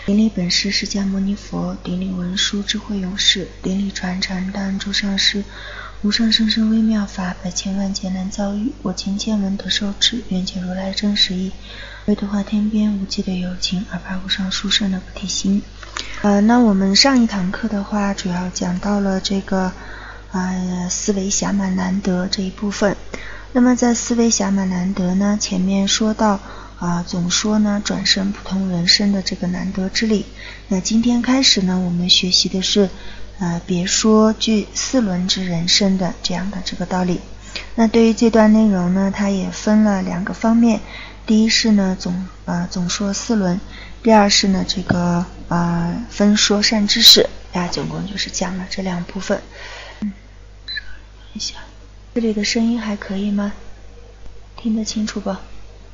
顶礼本师释迦牟尼佛，顶礼文殊智慧勇士，顶礼传承当诸上师，无上甚深微妙法，百千万劫难遭遇，我今见闻得受持，愿解如来真实义，为度化天边无际的有情，而发无上殊胜的菩提心。那我们上一堂课的话，主要讲到了这个思维暇满难得这一部分。那么在思维暇满难得呢，前面说到总说呢转生普通人生的这个难得之理。那今天开始呢，我们学习的是别说具四轮之人生的这样的这个道理。那对于这段内容呢，它也分了两个方面。第一是呢总说四轮，第二是呢这个分说善知识。总共就是讲了这两部分。一下这里的声音还可以吗？听得清楚吧？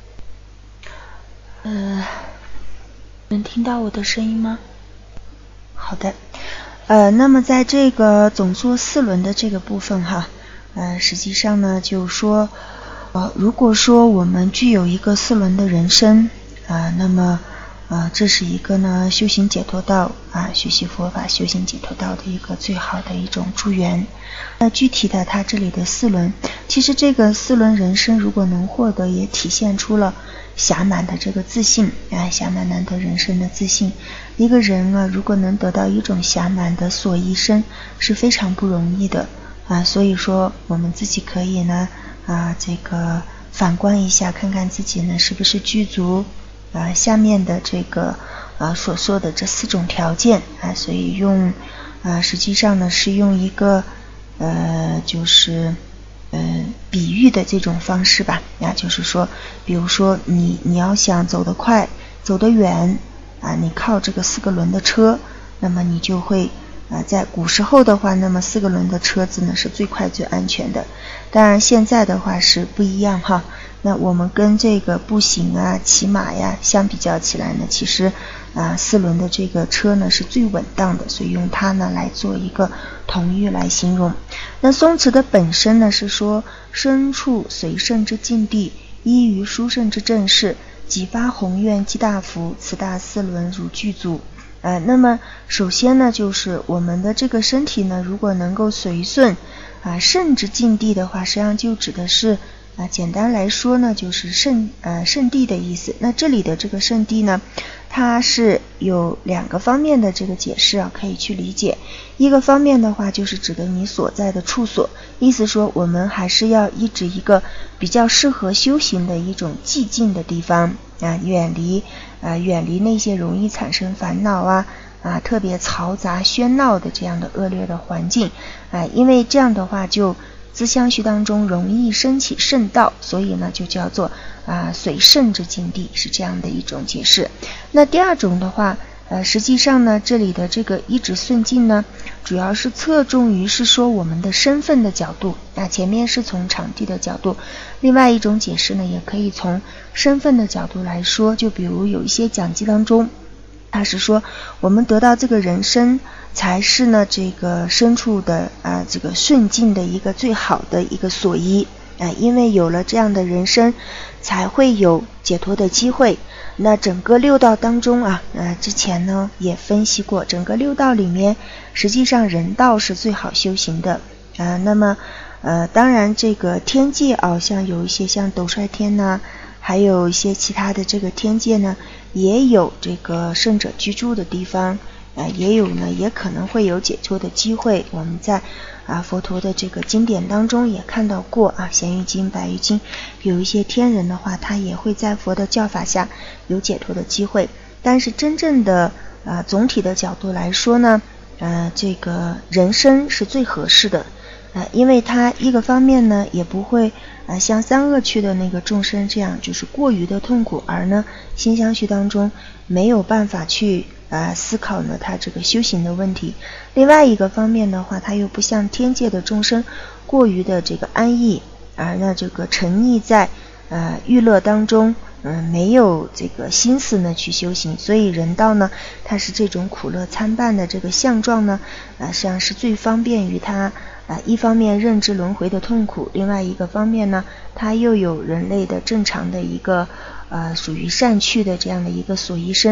能听到我的声音吗？好的。那么在这个总说四轮的这个部分哈，实际上呢就说如果说我们具有一个四轮的人生那么这是一个呢修行解脱道学习佛法修行解脱道的一个最好的一种助缘。那具体的它这里的四轮，其实这个四轮人生如果能获得，也体现出了暇满的这个自信暇满难得人生的自信。一个人如果能得到一种暇满的所依身，是非常不容易的所以说我们自己可以呢这个反观一下，看看自己呢是不是具足下面的这个所说的这四种条件所以用实际上呢是用一个就是比喻的这种方式吧就是说比如说你要想走得快走得远你靠这个四个轮的车，那么你就会在古时候的话，那么四个轮的车子呢是最快最安全的。当然现在的话是不一样哈。那我们跟这个步行骑马相比较起来呢，其实四轮的这个车呢是最稳当的，所以用它呢来做一个同喻来形容。那松弛的本身呢是说身处随圣之境地，依于殊胜之正事，己发宏愿积大福，此大四轮如具足。那么首先呢就是我们的这个身体呢如果能够随顺圣之境地的话，实际上就指的是简单来说呢就是圣地的意思。那这里的这个圣地呢，它是有两个方面的这个解释可以去理解。一个方面的话就是指的你所在的处所，意思说我们还是要依止一个比较适合修行的一种寂静的地方远离那些容易产生烦恼特别嘈杂喧闹的这样的恶劣的环境因为这样的话就自相续当中容易升起圣道，所以呢就叫做随圣之境地，是这样的一种解释。那第二种的话实际上呢这里的这个依止顺境呢，主要是侧重于是说我们的身份的角度前面是从场地的角度，另外一种解释呢也可以从身份的角度来说。就比如有一些讲记当中，它是说我们得到这个人生才是呢这个身处的这个顺境的一个最好的一个所依因为有了这样的人生才会有解脱的机会。那整个六道当中之前呢也分析过，整个六道里面实际上人道是最好修行的那么当然这个天界像有一些像斗率天还有一些其他的这个天界呢，也有这个圣者居住的地方也有呢，也可能会有解脱的机会。我们在佛陀的这个经典当中也看到过咸鱼经白鱼经，有一些天人的话他也会在佛的教法下有解脱的机会。但是真正的总体的角度来说呢这个人生是最合适的因为它一个方面呢也不会像三恶趣的那个众生这样就是过于的痛苦，而呢心相续当中没有办法去思考呢他这个修行的问题。另外一个方面的话，他又不像天界的众生过于的这个安逸，而呢这个沉溺在娱乐当中没有这个心思呢去修行。所以人道呢它是这种苦乐参半的这个相状呢实际上是最方便于他一方面认知轮回的痛苦，另外一个方面呢它又有人类的正常的一个属于善趣的这样的一个所依身，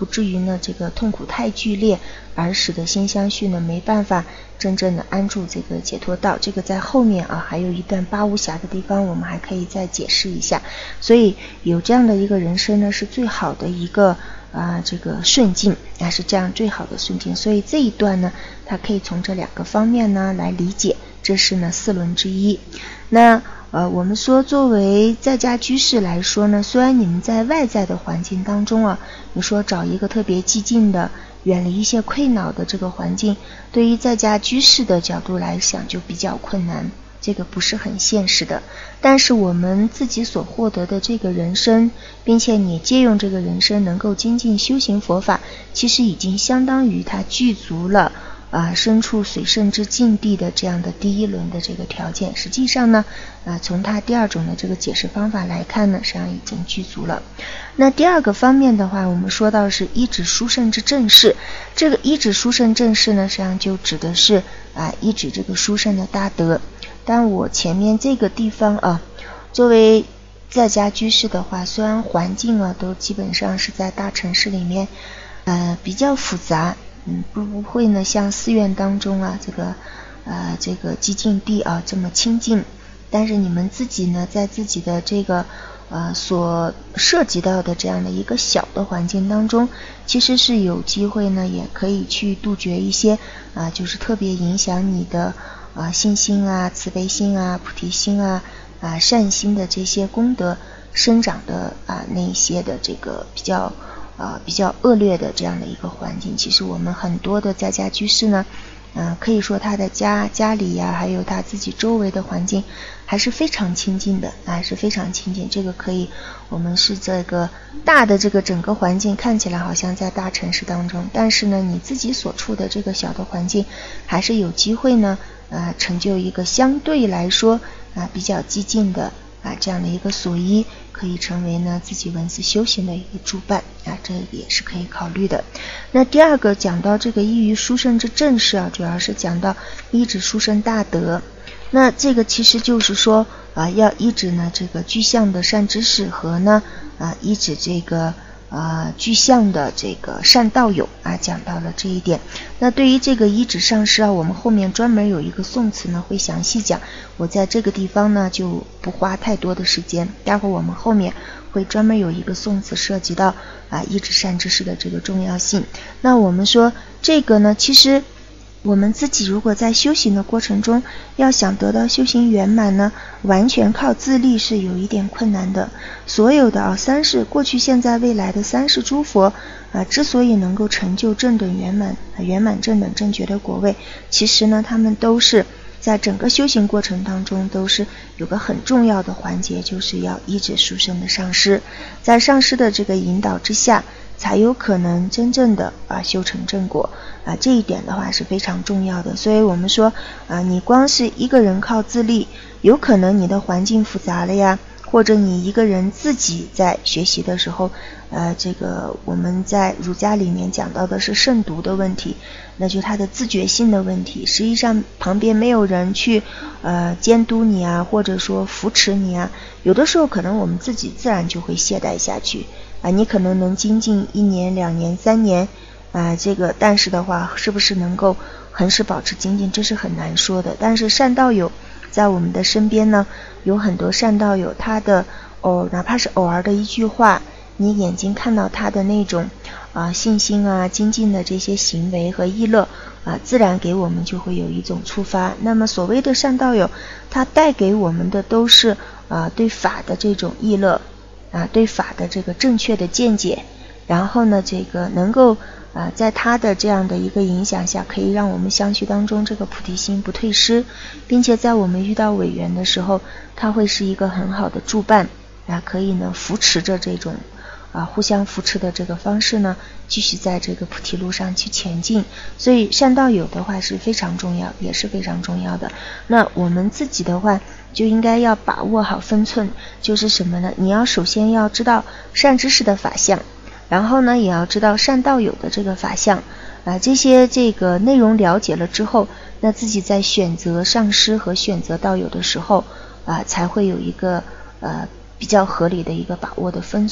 不至于呢这个痛苦太剧烈，而使得心相续呢没办法真正的安住这个解脱道。这个在后面还有一段八无暇的地方，我们还可以再解释一下。所以有这样的一个人生呢，是最好的一个这个顺境，是这样最好的顺境。所以这一段呢，它可以从这2个方面呢来理解，这是呢4轮之一。那我们说作为在家居士来说呢，虽然你们在外在的环境当中你说找一个特别寂静的，远离一些溃恼的这个环境，对于在家居士的角度来讲就比较困难，这个不是很现实的。但是我们自己所获得的这个人生，并且你借用这个人生能够精进修行佛法，其实已经相当于它具足了身处水深之境地的这样的第1轮的这个条件。实际上呢从它第2种的这个解释方法来看呢，实际上已经具足了。那第2个方面的话，我们说到是依止殊胜之正事。这个依止殊胜正事呢，实际上就指的是依止这个殊胜的大德。但我前面这个地方作为在家居士的话，虽然环境都基本上是在大城市里面比较复杂，不会呢像寺院当中这个寂静地这么清净，但是你们自己呢在自己的这个所涉及到的这样的一个小的环境当中，其实是有机会呢也可以去杜绝一些就是特别影响你的信心慈悲心菩提心善心的这些功德生长的那一些的这个比较恶劣的这样的一个环境。其实我们很多的在家居士呢可以说他的家里还有他自己周围的环境还是非常亲近的，是非常亲近。这个可以，我们是这个大的这个整个环境看起来好像在大城市当中，但是呢你自己所处的这个小的环境还是有机会呢成就一个相对来说比较激进的这样的一个所依，可以成为呢自己文字修行的一个主办这也是可以考虑的。那第2个讲到这个依于殊胜之正事主要是讲到依止殊胜大德。那这个其实就是说要依止呢这个具象的善知识和呢依止这个具象的这个善道友讲到了这一点。那对于这个依止上师我们后面专门有一个颂词呢会详细讲，我在这个地方呢就不花太多的时间，待会儿我们后面会专门有一个颂词涉及到依止善知识的这个重要性。那我们说这个呢，其实我们自己如果在修行的过程中要想得到修行圆满呢，完全靠自力是有一点困难的。所有的三世过去现在未来的3世诸佛之所以能够成就正等圆满圆满正等正觉的果位，其实呢他们都是在整个修行过程当中都是有个很重要的环节，就是要依止殊胜的上师，在上师的这个引导之下才有可能真正的修成正果这一点的话是非常重要的。所以我们说你光是一个人靠自力，有可能你的环境复杂了呀，或者你一个人自己在学习的时候这个我们在儒家里面讲到的是慎独的问题，那就他的自觉性的问题。实际上旁边没有人去监督你或者说扶持你有的时候可能我们自己自然就会懈怠下去你可能能精进1年2年3年这个但是的话是不是能够恒时保持精进，这是很难说的。但是善道友在我们的身边呢，有很多善道友，他的哪怕是偶尔的一句话，你眼睛看到他的那种信心精进的这些行为和意乐自然给我们就会有一种触发。那么所谓的善道友，他带给我们的都是对法的这种意乐对法的这个正确的见解，然后呢这个能够在他的这样的一个影响下，可以让我们相续当中这个菩提心不退失，并且在我们遇到违缘的时候，他会是一个很好的助伴可以呢扶持着这种互相扶持的这个方式呢，继续在这个菩提路上去前进。所以善道友的话是非常重要，也是非常重要的。那我们自己的话就应该要把握好分寸，就是什么呢？你要首先要知道善知识的法相，然后呢也要知道善道友的这个法相这些这个内容了解了之后，那自己在选择上师和选择道友的时候才会有一个比较合理的一个把握的分寸。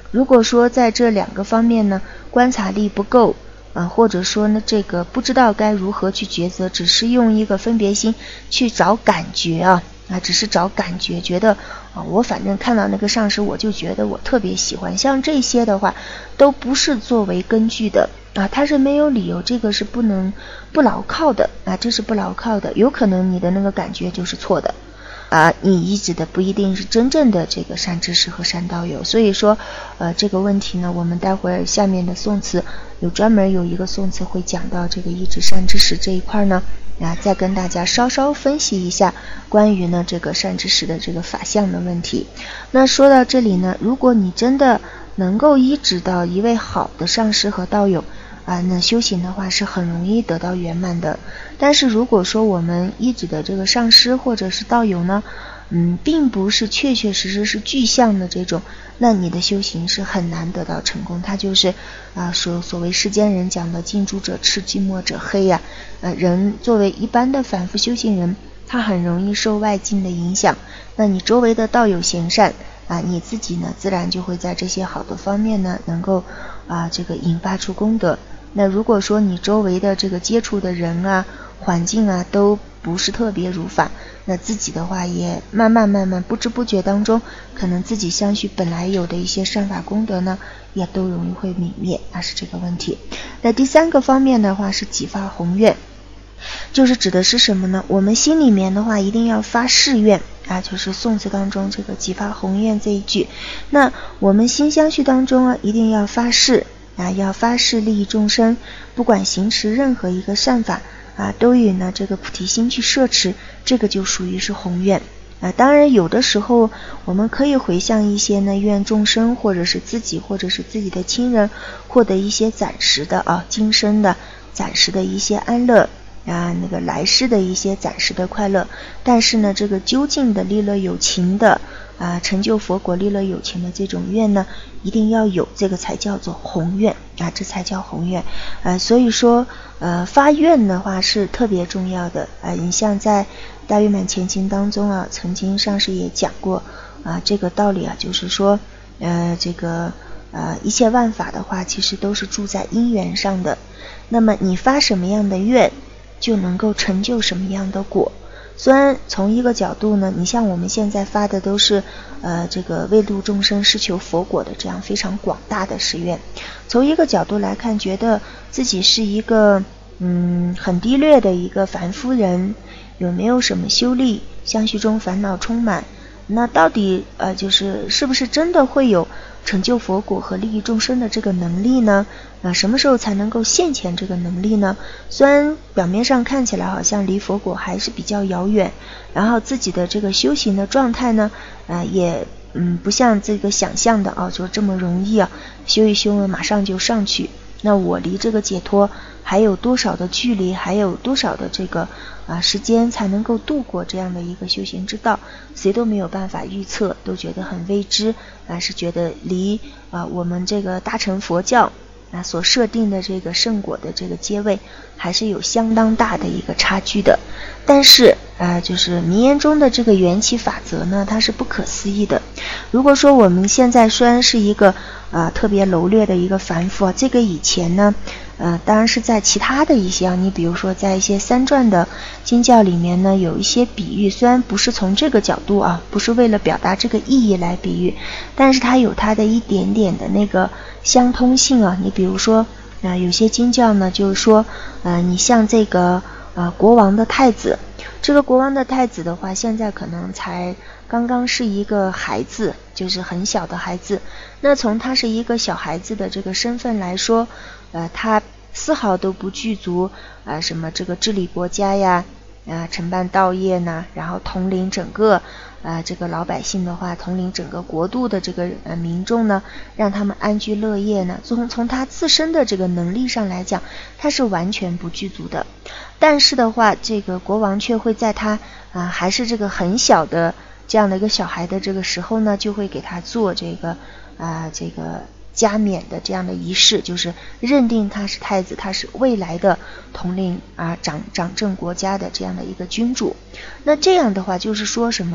如果说在这2个方面呢观察力不够或者说呢这个不知道该如何去抉择，只是用一个分别心去找感觉只是找感觉，觉得我反正看到那个上师我就觉得我特别喜欢，像这些的话都不是作为根据的它是没有理由，这个是不牢靠的这是不牢靠的，有可能你的那个感觉就是错的你依止的不一定是真正的这个善知识和善道友。所以说这个问题呢，我们待会儿下面的宋词专门有一个宋词会讲到这个依止善知识这一块呢再跟大家稍稍分析一下关于呢这个善知识的这个法相的问题。那说到这里呢，如果你真的能够依止到一位好的上师和道友那修行的话是很容易得到圆满的。但是如果说我们依止的这个上师或者是道友呢并不是确确实实是具象的这种，那你的修行是很难得到成功。它就是所谓世间人讲的近朱者赤，近墨者黑人作为一般的反复修行人，他很容易受外境的影响，那你周围的道友贤善你自己呢自然就会在这些好的方面呢能够这个引发出功德。那如果说你周围的这个接触的人环境都不是特别如法，那自己的话也慢慢不知不觉当中，可能自己相续本来有的一些善法功德呢也都容易会泯灭，那是这个问题。那第3个方面的话是己发宏愿，就是指的是什么呢？我们心里面的话一定要发誓愿就是宋词当中这个己发宏愿这一句。那我们心相续当中一定要发誓要发誓利益众生，不管行持任何一个善法都与呢这个菩提心去摄持，这个就属于是宏愿当然有的时候我们可以回向一些呢愿众生或者是自己或者是自己的亲人获得一些暂时的今生的暂时的一些安乐那个来世的一些暂时的快乐。但是呢这个究竟的利乐有情的成就佛果利乐有情的这种愿呢一定要有，这个才叫做宏愿这才叫宏愿所以说发愿的话是特别重要的你像在大圆满前经当中曾经上师也讲过这个道理就是说这个一切万法的话其实都是住在因缘上的，那么你发什么样的愿就能够成就什么样的果。虽然从一个角度呢，你像我们现在发的都是这个为度众生施求佛果的这样非常广大的誓愿，从一个角度来看，觉得自己是一个很低劣的一个凡夫人，有没有什么修力，相续中烦恼充满，那到底是不是真的会有成就佛果和利益众生的这个能力呢？什么时候才能够现前这个能力呢？虽然表面上看起来好像离佛果还是比较遥远，然后自己的这个修行的状态呢也不像这个想象的就这么容易修一修马上就上去。那我离这个解脱还有多少的距离，还有多少的这个时间才能够度过这样的一个修行之道，谁都没有办法预测，都觉得很未知是觉得离我们这个大乘佛教所设定的这个圣果的这个阶位还是有相当大的一个差距的。但是就是名言中的这个缘起法则呢，它是不可思议的。如果说我们现在虽然是一个特别柔劣的一个凡夫这个以前呢当然是在其他的一些你比如说在一些三传的经教里面呢，有一些比喻，虽然不是从这个角度不是为了表达这个意义来比喻，但是它有它的一点点的那个相通性你比如说有些经教呢就是说你像这个国王的太子，这个国王的太子的话现在可能才刚刚是一个孩子，就是很小的孩子，那从他是一个小孩子的这个身份来说他丝毫都不具足什么这个治理国家呀承办道业呢，然后统领整个这个老百姓的话，统领整个国度的这个民众呢，让他们安居乐业呢，从他自身的这个能力上来讲，他是完全不具足的。但是的话，这个国王却会在他还是这个很小的这样的一个小孩的这个时候呢，就会给他做这个加冕的这样的仪式，就是认定他是太子，他是未来的统领掌政国家的这样的一个君主。那这样的话就是说什么呢？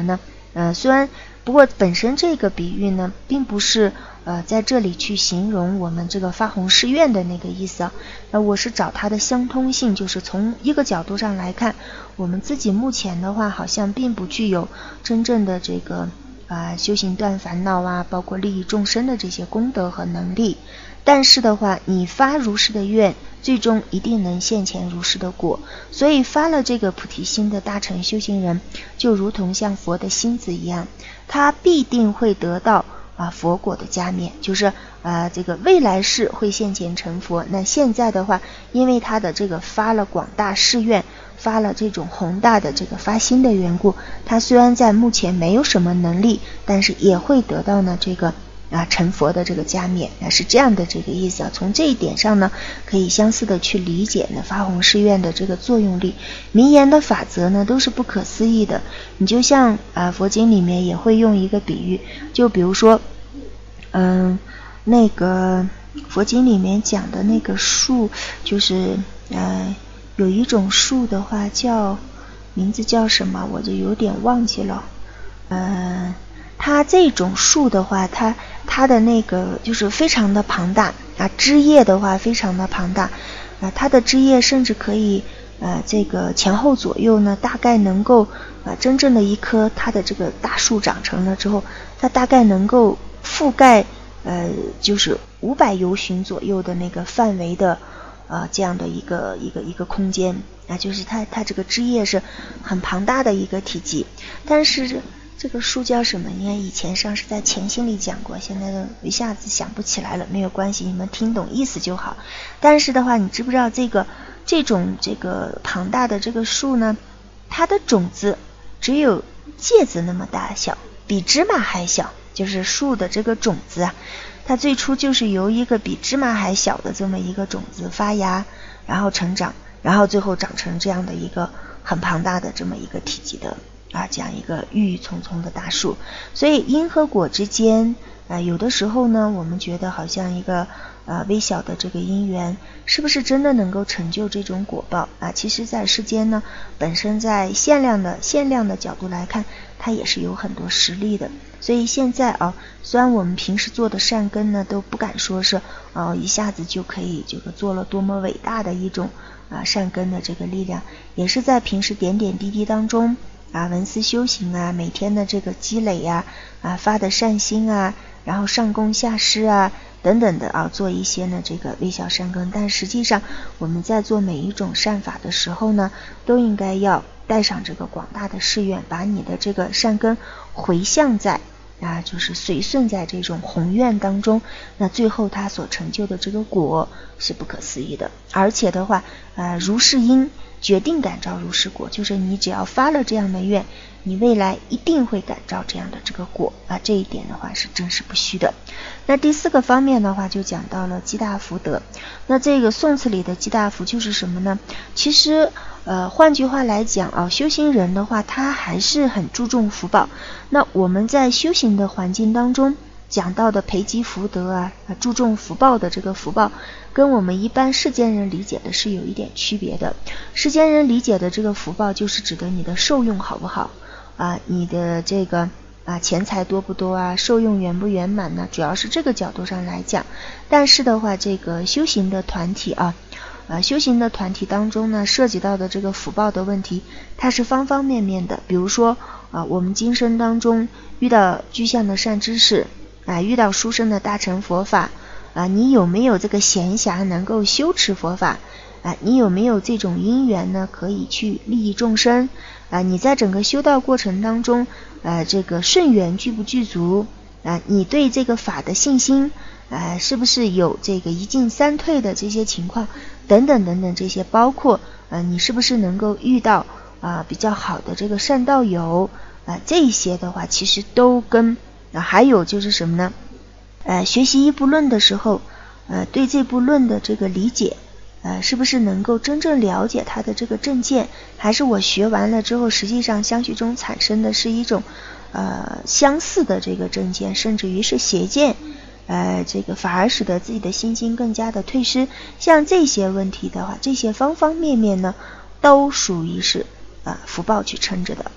虽然不过本身这个比喻呢，并不是在这里去形容我们这个发宏誓愿的那个意思啊。我是找它的相通性，就是从一个角度上来看，我们自己目前的话，好像并不具有真正的这个修行断烦恼啊，包括利益众生的这些功德和能力。但是的话，你发如是的愿，最终一定能现前如是的果。所以发了这个菩提心的大乘修行人，就如同像佛的心子一样，他必定会得到佛果的加冕，就是这个未来世会现前成佛。那现在的话，因为他的这个发了广大誓愿，发了这种宏大的这个发心的缘故，他虽然在目前没有什么能力，但是也会得到呢这个成佛的这个加冕，是这样的这个意思啊。从这一点上呢，可以相似的去理解呢发宏誓愿的这个作用力。名言的法则呢都是不可思议的。你就像佛经里面也会用一个比喻，就比如说那个佛经里面讲的那个树，就是有一种树的话名字叫什么，我就有点忘记了。它这种树的话，它的那个就是非常的庞大枝叶的话非常的庞大它的枝叶甚至可以这个前后左右呢，大概能够真正的一棵它的这个大树长成了之后，它大概能够覆盖就是500由旬左右的那个范围的这样的一个空间就是它这个枝叶是很庞大的一个体积。但是这个树叫什么？应该以前上是在前心里讲过，现在一下子想不起来了，没有关系，你们听懂意思就好。但是的话，你知不知道这种庞大的这个树呢，它的种子只有芥子那么大小，比芝麻还小，就是树的这个种子它最初就是由一个比芝麻还小的这么一个种子发芽，然后成长，然后最后长成这样的一个很庞大的这么一个体积的这样一个郁郁葱葱的大树。所以因和果之间有的时候呢，我们觉得好像一个微小的这个因缘，是不是真的能够成就这种果报其实在世间呢，本身在限量的角度来看，它也是有很多实力的。所以现在虽然我们平时做的善根呢，都不敢说是一下子就可以这个做了多么伟大的一种善根的这个力量，也是在平时点点滴滴当中闻思修行每天的这个积累发的善心然后上供下施等等的做一些呢这个微小善根。但实际上我们在做每一种善法的时候呢，都应该要带上这个广大的誓愿，把你的这个善根回向在就是随顺在这种宏愿当中，那最后它所成就的这个果是不可思议的。而且的话如是因决定感召如是果，就是你只要发了这样的愿，你未来一定会感召这样的这个果这一点的话是真实不虚的。那第4个方面的话就讲到了积大福德。那这个宋词里的积大福就是什么呢？其实换句话来讲修行人的话他还是很注重福报。那我们在修行的环境当中讲到的培积福德注重福报的这个福报，跟我们一般世间人理解的是有一点区别的。世间人理解的这个福报就是指的你的受用好不好你的这个钱财多不多受用圆不圆满呢，主要是这个角度上来讲。但是的话这个修行的团体修行的团体当中呢，涉及到的这个福报的问题，它是方方面面的。比如说我们今生当中遇到具象的善知识遇到殊胜的大乘佛法你有没有这个闲暇能够修持佛法你有没有这种因缘呢，可以去利益众生你在整个修道过程当中这个顺缘具不具足你对这个法的信心是不是有这个一进三退的这些情况等等等等，这些包括你是不是能够遇到比较好的这个善道友这些的话其实都跟还有就是什么呢学习一部论的时候对这部论的这个理解是不是能够真正了解它的这个正见，还是我学完了之后实际上相续中产生的是一种相似的这个正见，甚至于是邪见这个反而使得自己的心心更加的退失。像这些问题的话，这些方方面面呢都属于是福报去撑着的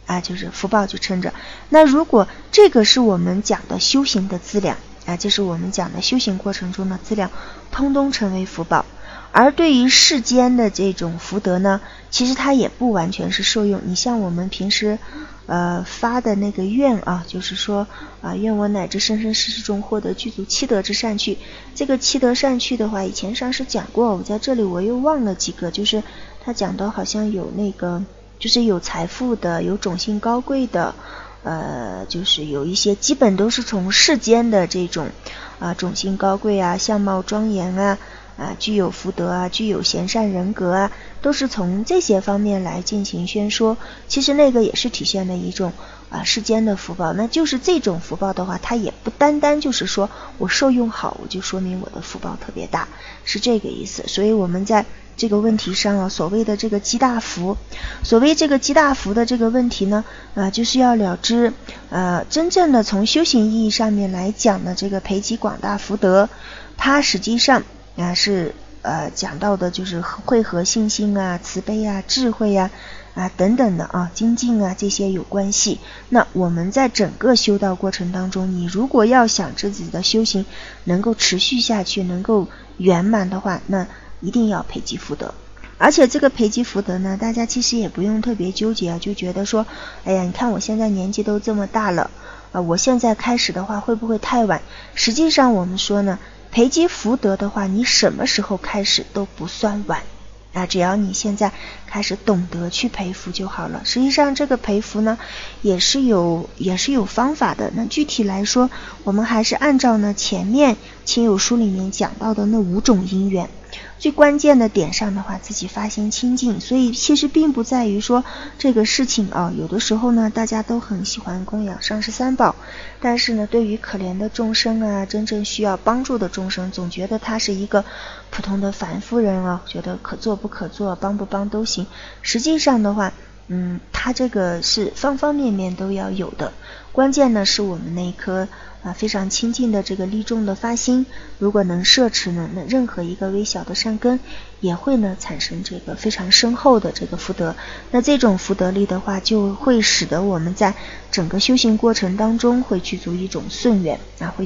啊，就是福报就称着。那如果这个是我们讲的修行的资粮啊，这是我们讲的修行过程中的资粮，通通成为福报。而对于世间的这种福德呢，其实它也不完全是受用。你像我们平时发的那个愿啊，就是说愿我乃至生生世世中获得具足七德之善趣。这个七德善趣的话，以前上师讲过，我在这里我又忘了几个，就是他讲到好像有那个就是有财富的，有种姓高贵的，就是有一些基本都是从世间的这种种姓高贵啊，相貌庄严啊，具有福德啊，具有贤善人格啊，都是从这些方面来进行宣说。其实那个也是体现了一种世间的福报。那就是这种福报的话，它也不单单就是说我受用好，我就说明我的福报特别大，是这个意思。所以我们在这个问题上所谓的这个积大福，所谓这个积大福的这个问题呢，就是要了知真正的从修行意义上面来讲的这个培积广大福德，它实际上是讲到的就是会和信心啊、慈悲啊、智慧啊等等的精进啊这些有关系。那我们在整个修道过程当中，你如果要想自己的修行能够持续下去，能够圆满的话，那一定要培积福德。而且这个培积福德呢，大家其实也不用特别纠结就觉得说，哎呀，你看我现在年纪都这么大了我现在开始的话会不会太晚？实际上我们说呢，培积福德的话，你什么时候开始都不算晚只要你现在开始懂得去培福就好了。实际上这个培福呢也是有方法的。那具体来说，我们还是按照呢前面亲友书里面讲到的那5种因缘，最关键的点上的话，自己发心清净。所以其实并不在于说这个事情有的时候呢大家都很喜欢供养上师三宝，但是呢对于可怜的众生真正需要帮助的众生，总觉得他是一个普通的凡夫人觉得可做不可做，帮不帮都行。实际上的话他这个是方方面面都要有的。关键呢是我们那一颗非常亲近的这个利众的发心，如果能摄持呢，那任何一个微小的善根也会呢产生这个非常深厚的这个福德。那这种福德力的话，就会使得我们在整个修行过程当中会具足一种顺缘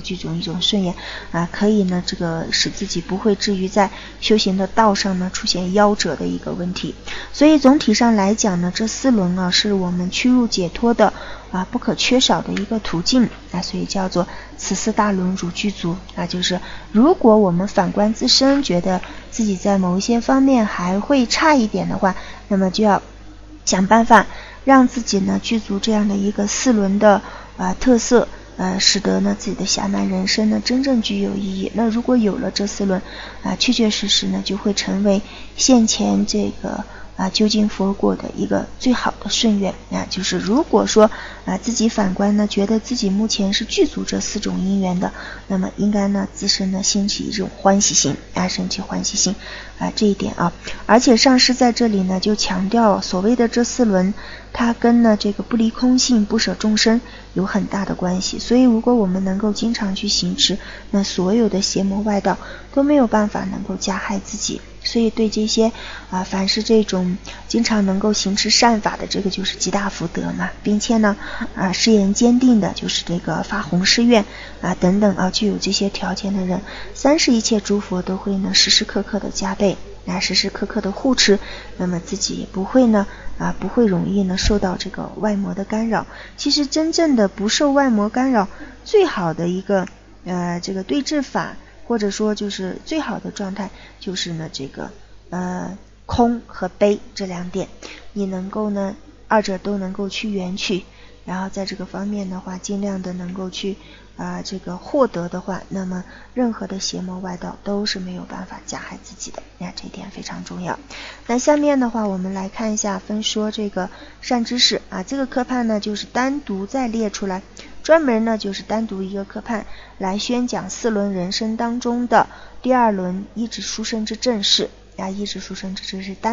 可以呢这个使自己不会至于在修行的道上呢出现夭折的一个问题。所以总体上来讲呢，这4轮是我们趋入解脱的不可缺少的一个途径所以叫做此4大轮汝具足就是如果我们反观自身，觉得自己在某一些方面还会差一点的话，那么就要想办法让自己呢具足这样的一个4轮的特色，使得呢自己的暇满人生呢真正具有意义。那如果有了这4轮确确实实呢就会成为现前这个究竟佛果的一个最好的顺缘就是如果说自己反观呢，觉得自己目前是具足这4种因缘的，那么应该呢自身呢兴起一种欢喜心升起欢喜心这一点而且上师在这里呢就强调，所谓的这4轮它跟呢这个不离空性、不舍众生有很大的关系。所以如果我们能够经常去行持，那所有的邪魔外道都没有办法能够加害自己。所以对这些凡是这种经常能够行持善法的，这个就是极大福德嘛，并且呢誓言坚定的，就是这个发宏誓愿等等具有这些条件的人，30一切诸佛都会呢时时刻刻的加倍时时刻刻的护持，那么自己也不会呢不会容易呢受到这个外魔的干扰。其实真正的不受外魔干扰，最好的一个这个对治法，或者说就是最好的状态，就是呢这个空和悲这2点，你能够呢2者都能够去圆取，然后在这个方面的话尽量的能够去这个获得的话，那么任何的邪魔外道都是没有办法加害自己的这一点非常重要。那下面的话我们来看一下分说这个善知识这个科判呢就是单独再列出来，专门呢就是单独一个科判来宣讲4轮人生当中的第2轮依止殊胜之正事依止殊胜之正是单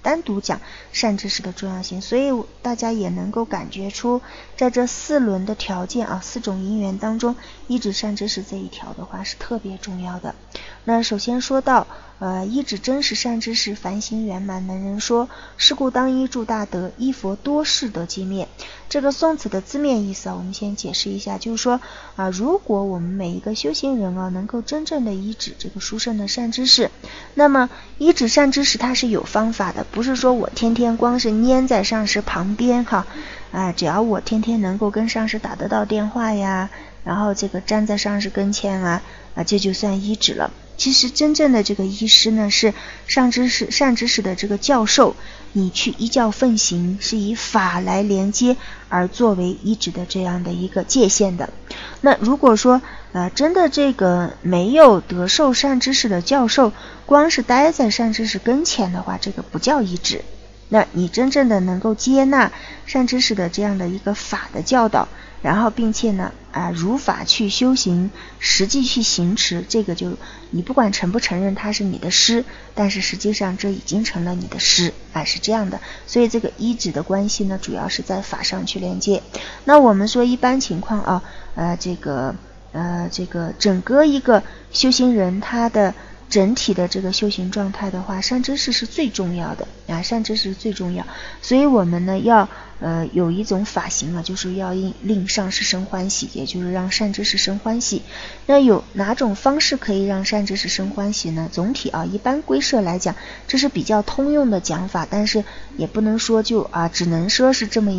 单独讲善知识的重要性，所以大家也能够感觉出，在这4轮的条件4种因缘当中，依止善知识这一条的话是特别重要的。那首先说到依止真实善知识，凡行圆满，能人说，是故当依助大德，依佛多事得寂灭。这个宋词的字面意思我们先解释一下，就是说如果我们每一个修行人能够真正的依止这个殊胜的善知识，那么依止善知识它是有方法的，不是说我天天光是黏在上师旁边只要我天天能够跟上师打得到电话呀，然后这个站在上师跟前这就算依止了。其实真正的这个依师呢，是善知识的这个教授，你去依教奉行，是以法来连接而作为依止的这样的一个界限的。那如果说真的这个没有得受善知识的教授，光是待在善知识跟前的话，这个不叫依止。那你真正的能够接纳善知识的这样的一个法的教导，然后并且呢如法去修行，实际去行持，这个就你不管承不承认它是你的师，但是实际上这已经成了你的师是这样的。所以这个依止的关系呢，主要是在法上去连接。那我们说一般情况这个整个一个修行人他的整体的这个修行状态的话，善知识是最重要的善知识是最重要。所以我们呢要有一种法行就是要令上师生欢喜，也就是让善知识生欢喜。那有哪种方式可以让善知识生欢喜呢？总体一般归摄来讲，这是比较通用的讲法，但是也不能说就只能说是这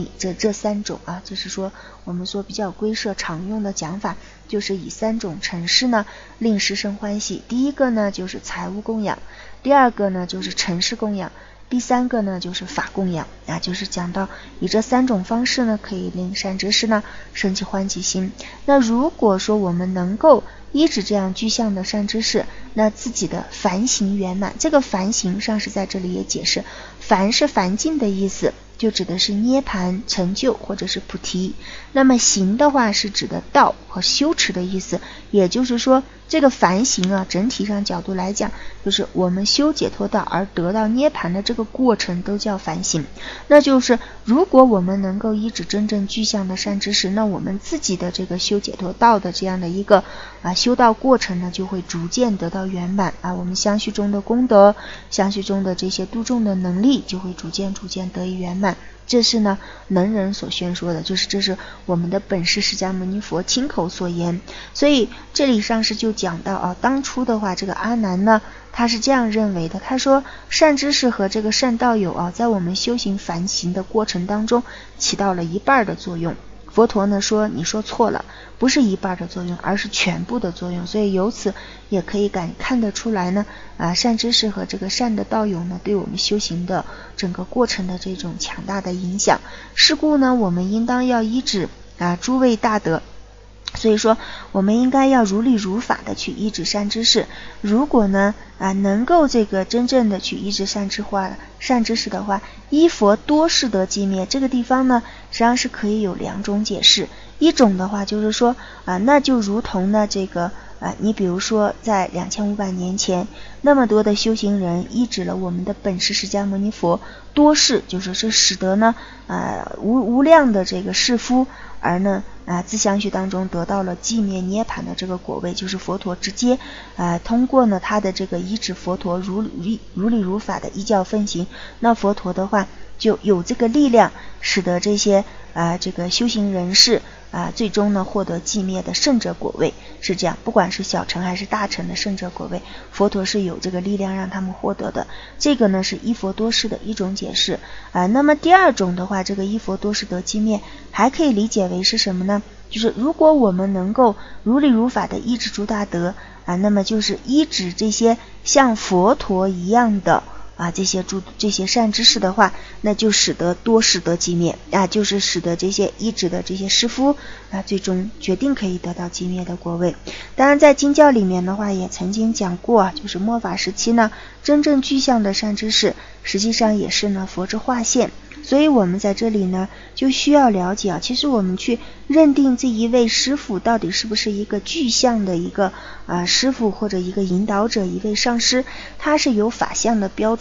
3种就是说我们说比较归摄常用的讲法，就是以3种程式呢令师生欢喜。第一个呢就是财物供养，第二个呢就是尘世供养，第3个呢就是法供养就是讲到以这3种方式呢可以令善知识呢升起欢喜心。那如果说我们能够依止这样具象的善知识，那自己的凡行圆满，这个凡行上是在这里也解释，凡是凡境的意思，就指的是涅槃成就或者是菩提。那么行的话是指的道和修持的意思，也就是说这个凡行整体上角度来讲，就是我们修解脱道而得到涅槃的这个过程都叫凡行。那就是如果我们能够依止真正具象的善知识，那我们自己的这个修解脱道的这样的一个修道过程呢就会逐渐得到圆满我们相续中的功德，相续中的这些度众的能力就会逐渐得以圆满。这是呢能人所宣说的，就是这是我们的本师释迦牟尼佛亲口所言。所以这里上师就讲到当初的话，这个阿难呢他是这样认为的，他说善知识和这个善道友在我们修行凡行的过程当中起到了一半的作用。佛陀呢说你说错了，不是一半的作用，而是全部的作用。所以由此也可以看得出来呢善知识和这个善的道友呢对我们修行的整个过程的这种强大的影响。是故呢我们应当要依止诸位大德，所以说我们应该要如理如法的去依止善知识。如果呢能够这个真正的去依止善知识的话，依佛多事得寂灭。这个地方呢实际上是可以有2种解释。一种的话就是说那就如同呢这个你比如说在2500年前那么多的修行人依止了我们的本师释迦牟尼佛多事，就是这使得呢无量的这个世夫而呢自相续当中得到了寂灭涅槃的这个果位，就是佛陀直接通过呢他的这个依止佛陀如理如法的依教奉行，那佛陀的话就有这个力量使得这些这个修行人士最终呢获得寂灭的圣者果位。是这样，不管是小乘还是大乘的圣者果位，佛陀是有这个力量让他们获得的。这个呢是依佛多事的一种解释那么第二种的话，这个依佛多事得寂灭还可以理解为是什么呢？就是如果我们能够如理如法的依止诸大德那么就是依止这些像佛陀一样的这些善知识的话，那就使得多事得寂灭就是使得这些依止的这些师父最终决定可以得到寂灭的果位。当然在经教里面的话也曾经讲过就是末法时期呢真正具象的善知识实际上也是呢佛之化现。所以我们在这里呢就需要了解其实我们去认定这一位师父到底是不是一个具象的一个师父或者一个引导者，一位上师，他是有法相的标准，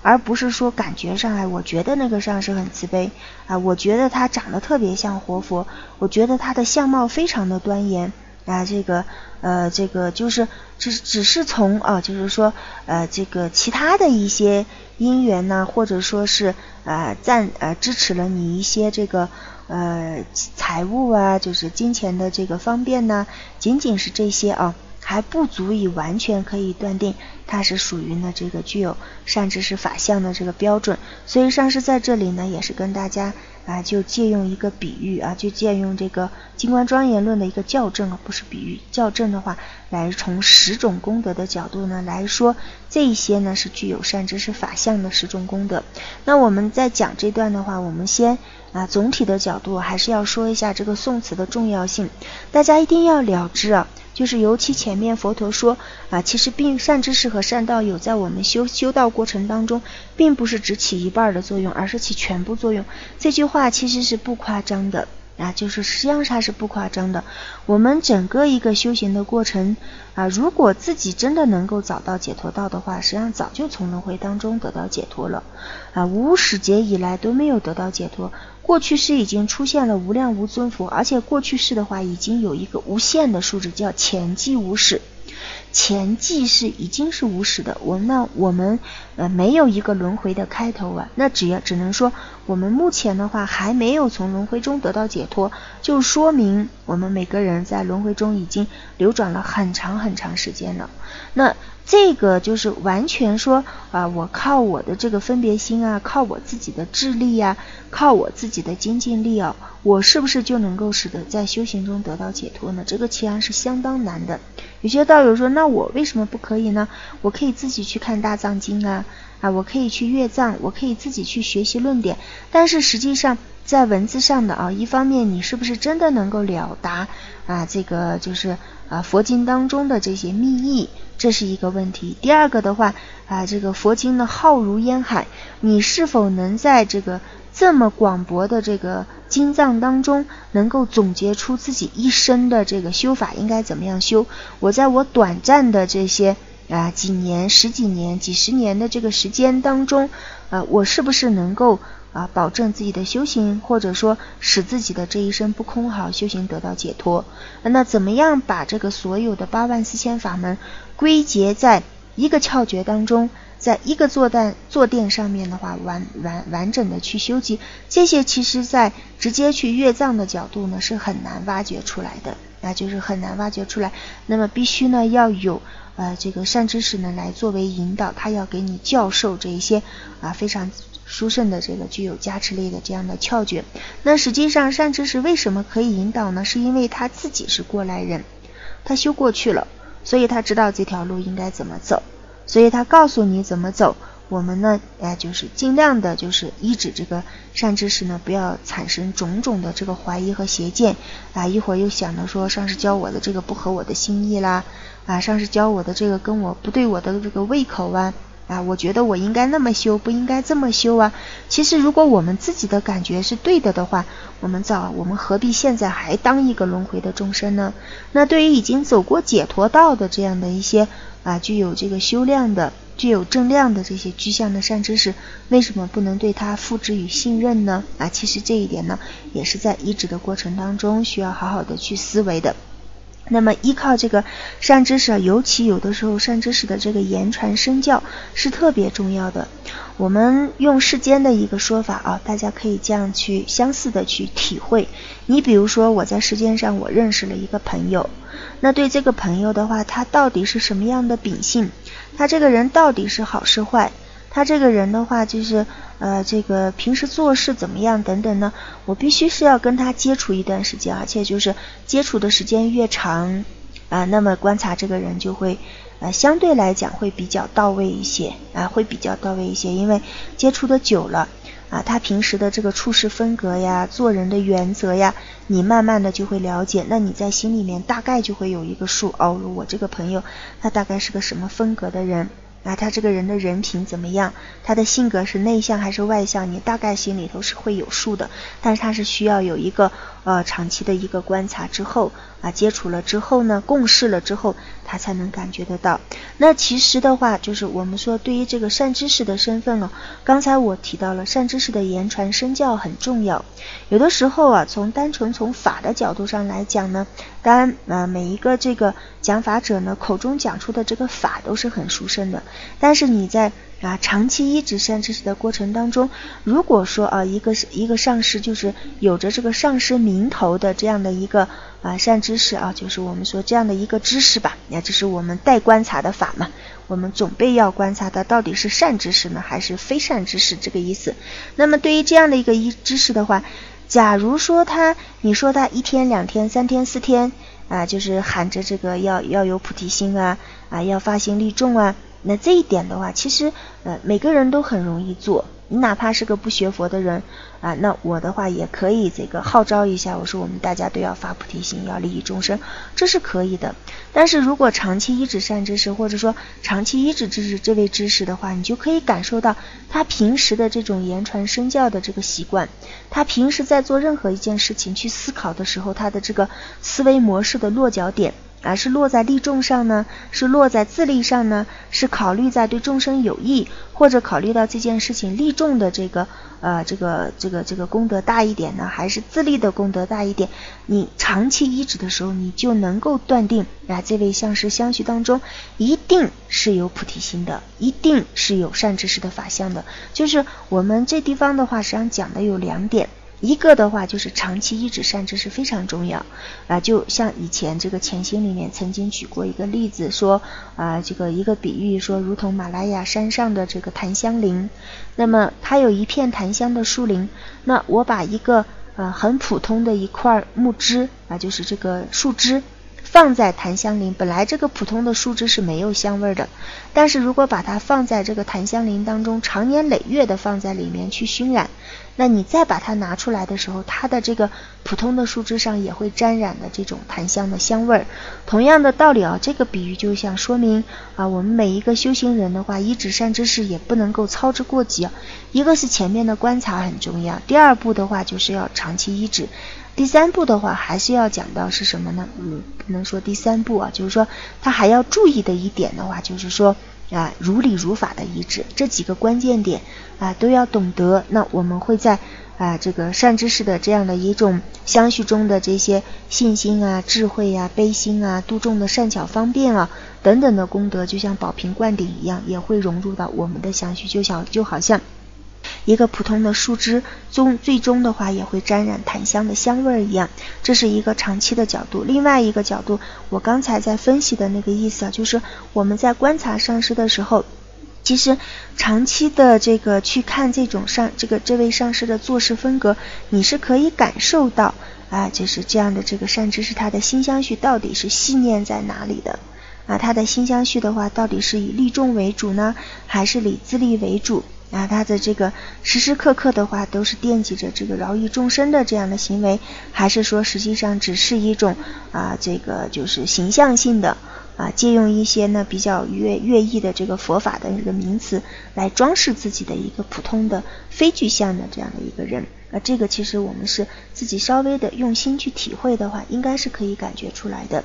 而不是说感觉上来我觉得那个上师很慈悲啊，我觉得他长得特别像活佛，我觉得他的相貌非常的端严啊，这个就是只是从就是说这个其他的一些因缘呢，或者说是支持了你一些这个财务啊，就是金钱的这个方便呢，仅仅是这些还不足以完全可以断定它是属于呢这个具有善知识法相的这个标准。所以上师在这里呢也是跟大家就借用一个比喻就借用这个金观庄严论的一个校正不是比喻，校正的话来从10种功德的角度呢来说，这一些呢是具有善知识法相的10种功德。那我们在讲这段的话，我们先总体的角度还是要说一下这个宋词的重要性，大家一定要了知就是尤其前面佛陀说其实善知识和善道友在我们修道过程当中并不是只起一半的作用，而是起全部作用。这句话其实是不夸张的就是实际上它是不夸张的。我们整个一个修行的过程如果自己真的能够找到解脱道的话，实际上早就从轮回当中得到解脱了无始劫以来都没有得到解脱。过去世已经出现了无量无尊佛，而且过去世的话已经有一个无限的数值叫前际无始，前际是已经是无始的。我们没有一个轮回的开头那只能说我们目前的话还没有从轮回中得到解脱，就说明我们每个人在轮回中已经流转了很长很长时间了。那这个就是完全说我靠我的这个分别心靠我自己的智力靠我自己的精进力我是不是就能够使得在修行中得到解脱呢？这个其实是相当难的。有些道友说，那我为什么不可以呢？我可以自己去看大藏经我可以去阅藏，我可以自己去学习论点，但是实际上在文字上的一方面你是不是真的能够了达这个就是佛经当中的这些密意，这是一个问题。第二个的话这个佛经呢浩如烟海，你是否能在这个这么广博的这个经藏当中能够总结出自己一生的这个修法应该怎么样修？我在我短暂的这些几年、10几年、几十年的这个时间当中我是不是能够保证自己的修行，或者说使自己的这一生不空好修行得到解脱？那怎么样把这个所有的84000法门归结在一个窍诀当中，在一个坐垫上面的话完整的去修集，这些其实在直接去阅藏的角度呢是很难挖掘出来的就是很难挖掘出来。那么必须呢要有这个善知识呢来作为引导，他要给你教授这一些非常殊胜的这个具有加持力的这样的窍诀。那实际上善知识为什么可以引导呢？是因为他自己是过来人，他修过去了，所以他知道这条路应该怎么走，所以他告诉你怎么走。我们呢就是尽量的就是依止这个善知识呢，不要产生种种的这个怀疑和邪见一会儿又想着说上师教我的这个不合我的心意啦上师教我的这个跟我不对我的这个胃口我觉得我应该那么修，不应该这么修其实如果我们自己的感觉是对的话，我们何必现在还当一个轮回的众生呢？那对于已经走过解脱道的这样的一些具有这个修量的、具有正量的这些居相的善知识，为什么不能对他付之于信任呢？其实这一点呢也是在依止的过程当中需要好好的去思维的。那么依靠这个善知识尤其有的时候善知识的这个言传身教是特别重要的。我们用世间的一个说法大家可以这样去相似的去体会。你比如说我在世间上我认识了一个朋友，那对这个朋友的话，他到底是什么样的秉性，他这个人到底是好是坏，他这个人的话就是这个平时做事怎么样等等呢，我必须是要跟他接触一段时间，而且就是接触的时间越长那么观察这个人就会相对来讲会比较到位一些因为接触的久了他平时的这个处事风格呀、做人的原则呀，你慢慢的就会了解，那你在心里面大概就会有一个数我这个朋友他大概是个什么风格的人他这个人的人品怎么样，他的性格是内向还是外向，你大概心里头是会有数的，但是他是需要有一个长期的一个观察之后接触了之后呢，共事了之后，他才能感觉得到。那其实的话，就是我们说对于这个善知识的身份刚才我提到了善知识的言传身教很重要。有的时候单纯从法的角度上来讲呢，当然每一个这个讲法者呢口中讲出的这个法都是很殊胜的，但是你在长期依止善知识的过程当中，如果说一个上师就是有着这个上师名头的这样的一个善知识就是我们说这样的一个知识吧，这是我们待观察的法嘛，我们总备要观察的到底是善知识呢还是非善知识这个意思。那么对于这样的一个知识的话，假如说你说他1天2天3天4天就是喊着这个要有菩提心要发心利众那这一点的话，其实每个人都很容易做。你哪怕是个不学佛的人那我的话也可以这个号召一下，我说我们大家都要发菩提心，要利益众生，这是可以的。但是如果长期依止善知识，或者说长期依止这位知识的话，你就可以感受到他平时的这种言传身教的这个习惯，他平时在做任何一件事情去思考的时候，他的这个思维模式的落脚点是落在利众上呢，是落在自利上呢，是考虑在对众生有益，或者考虑到这件事情利众的这个功德大一点呢，还是自利的功德大一点，你长期依止的时候，你就能够断定这位相师相续当中一定是有菩提心的，一定是有善知识的法相的。就是我们这地方的话实际上讲的有2点，一个的话就是长期依止善知识非常重要就像以前这个潜心里面曾经举过一个例子，说这个一个比喻，说如同马拉雅山上的这个檀香林，那么它有一片檀香的树林，那我把一个很普通的一块木枝就是这个树枝放在檀香林，本来这个普通的树枝是没有香味的，但是如果把它放在这个檀香林当中，长年累月的放在里面去熏染，那你再把它拿出来的时候，它的这个普通的树枝上也会沾染的这种檀香的香味。同样的道理这个比喻就想说明我们每一个修行人的话，依止善知识也不能够操之过急一个是前面的观察很重要，第二步的话就是要长期依止，第三步的话还是要讲到是什么呢？不能说第三步就是说他还要注意的一点的话，就是说如理如法的依止，这几个关键点都要懂得。那我们会在这个善知识的这样的一种相续中的这些信心智慧悲心度众的善巧方便等等的功德，就像宝瓶灌顶一样，也会融入到我们的相续，就好像一个普通的树枝最终的话也会沾染檀香的香味一样，这是一个长期的角度。另外一个角度，我刚才在分析的那个意思就是我们在观察上师的时候，其实长期的这个去看这位上师的做事风格，你是可以感受到就是这样的这个善知识他的心相续到底是细念在哪里的他的心相续的话到底是以利众为主呢，还是以自利为主他的这个时时刻刻的话都是惦记着这个饶益众生的这样的行为，还是说实际上只是一种这个就是形象性的借用一些呢比较乐意的这个佛法的一个名词来装饰自己的一个普通的非具象的这样的一个人这个其实我们是自己稍微的用心去体会的话，应该是可以感觉出来的。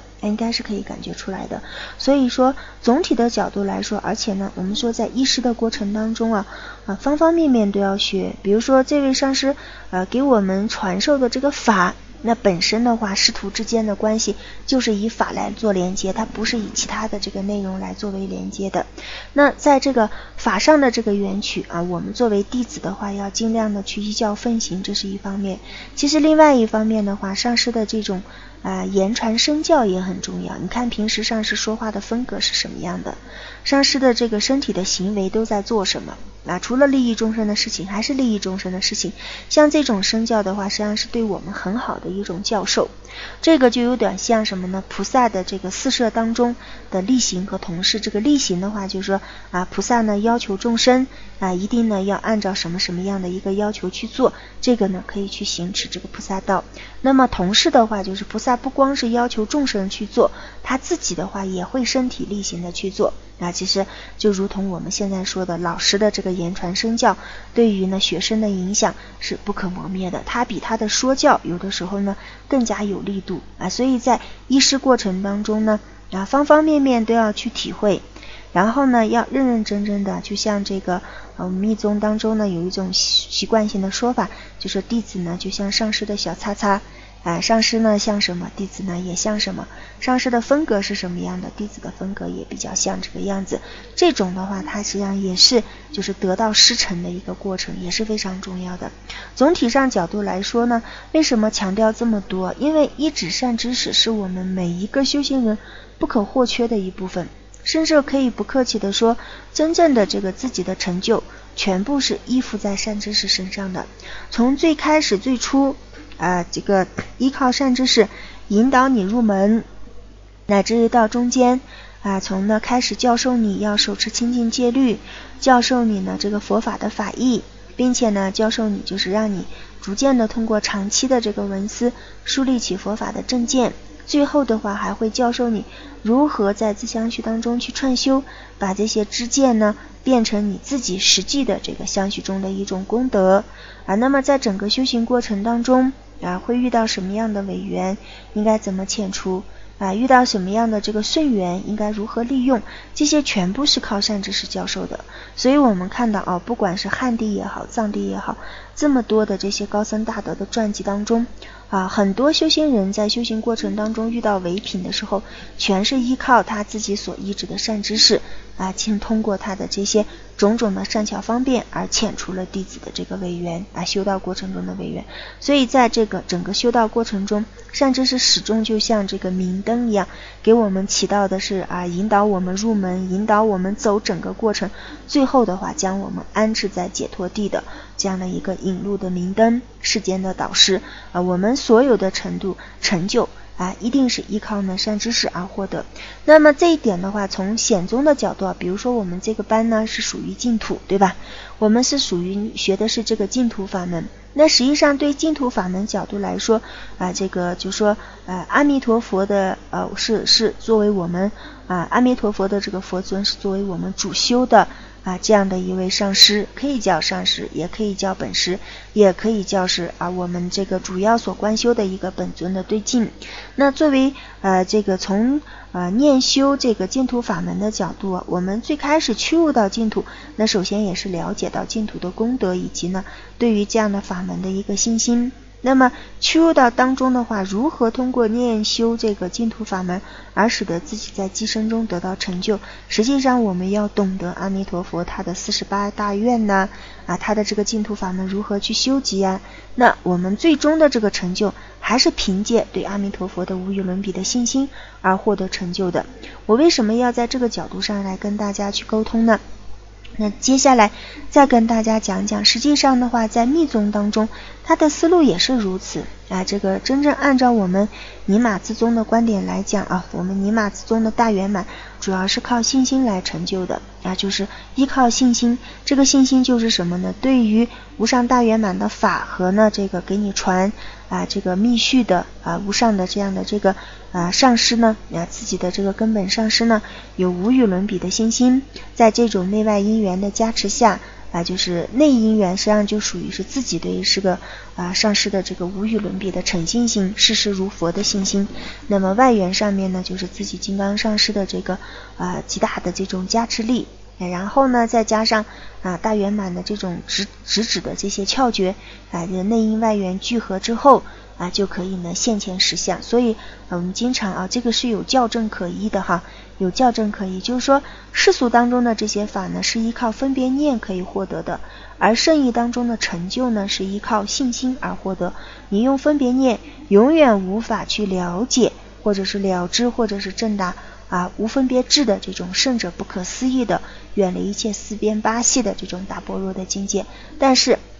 所以说总体的角度来说，而且呢我们说在依师的过程当中方方面面都要学。比如说这位上师给我们传授的这个法，那本身的话师徒之间的关系就是以法来做连接，它不是以其他的这个内容来作为连接的。那在这个法上的这个缘起我们作为弟子的话要尽量的去依教奉行，这是一方面。其实另外一方面的话，上师的这种言传身教也很重要。你看平时上师说话的风格是什么样的，上师的这个身体的行为都在做什么除了利益众生的事情还是利益众生的事情，像这种身教的话实际上是对我们很好的一种教授。 这个就有点像什么呢？菩萨的这个四摄当中的力行和同事。这个力行的话就是说菩萨呢要求众生一定呢要按照什么什么样的一个要求去做，这个呢可以去行持这个菩萨道。那么同事的话就是菩萨不光是要求众生去做，他自己的话也会身体力行的去做。其实就如同我们现在说的老师的这个言传身教，对于呢学生的影响是不可磨灭的，他比他的说教有的时候呢更加有力度所以在依师过程当中呢方方面面都要去体会，然后呢要认认真真的，就像这个密宗当中呢有一种习惯性的说法，就是弟子呢就像上师的小叉叉上师呢像什么，弟子呢也像什么，上师的风格是什么样的，弟子的风格也比较像这个样子。这种的话它实际上也是就是得到师承的一个过程，也是非常重要的。总体上角度来说呢，为什么强调这么多？因为依止善知识是我们每一个修行人不可或缺的一部分，甚至可以不客气的说，真正的这个自己的成就全部是依附在善知识身上的。从最开始最初这个依靠善知识引导你入门，乃至于到中间从呢开始教授你要手持清净戒律，教授你呢这个佛法的法义，并且呢教授你就是让你逐渐的通过长期的这个闻思树立起佛法的正见，最后的话还会教授你如何在自相续当中去串修，把这些知见呢变成你自己实际的这个相续中的一种功德那么在整个修行过程当中会遇到什么样的违缘，应该怎么遣除遇到什么样的这个顺缘应该如何利用，这些全部是靠善知识教授的。所以我们看到不管是汉地也好藏地也好，这么多的这些高僧大德的传记当中很多修行人在修行过程当中遇到违品的时候，全是依靠他自己所依止的善知识通过他的这些种种的善巧方便而遣除了弟子的这个违缘修道过程中的违缘。所以在这个整个修道过程中，善知识始终就像这个明灯一样，给我们起到的是引导我们入门，引导我们走整个过程，最后的话将我们安置在解脱地的这样的一个引路的明灯，世间的导师我们所有的成就一定是依靠呢善知识而获得。那么这一点的话，从显宗的角度比如说我们这个班呢是属于净土，对吧？我们是属于学的是这个净土法门。那实际上对净土法门角度来说这个就说阿弥陀佛的是作为我们阿弥陀佛的这个佛尊是作为我们主修的这样的一位上师，可以叫上师，也可以叫本师，也可以叫是我们这个主要所观修的一个本尊的对境。那作为这个从念修这个净土法门的角度我们最开始趋入到净土，那首先也是了解到净土的功德，以及呢对于这样的法门的一个信心。那么趋入到当中的话，如何通过念修这个净土法门而使得自己在机身中得到成就，实际上我们要懂得阿弥陀佛他的48大愿呢他的这个净土法门如何去修集那我们最终的这个成就还是凭借对阿弥陀佛的无与伦比的信心而获得成就的。我为什么要在这个角度上来跟大家去沟通呢？那接下来再跟大家讲讲，实际上的话在密宗当中它的思路也是如此这个真正按照我们尼玛自宗的观点来讲我们尼玛自宗的大圆满主要是靠信心来成就的就是依靠信心。这个信心就是什么呢？对于无上大圆满的法和呢这个给你传这个密续的无上的这样的这个上师呢自己的这个根本上师呢有无与伦比的信心，在这种内外因缘的加持下就是内因缘实际上就属于是自己对是个上师的这个无与伦比的诚信心，事事如佛的信心。那么外缘上面呢就是自己金刚上师的这个极大的这种加持力，然后呢再加上大圆满的这种直指的这些窍诀内因外缘聚合之后就可以呢现前实相。所以我们经常这个是有校正可依的有校正可依，就是说世俗当中的这些法呢是依靠分别念可以获得的，而圣意当中的成就呢是依靠信心而获得。你用分别念永远无法去了解或者是了知或者是证达无分别智的这种圣者不可思议的远离一切四边八系的这种大般若的境界。但是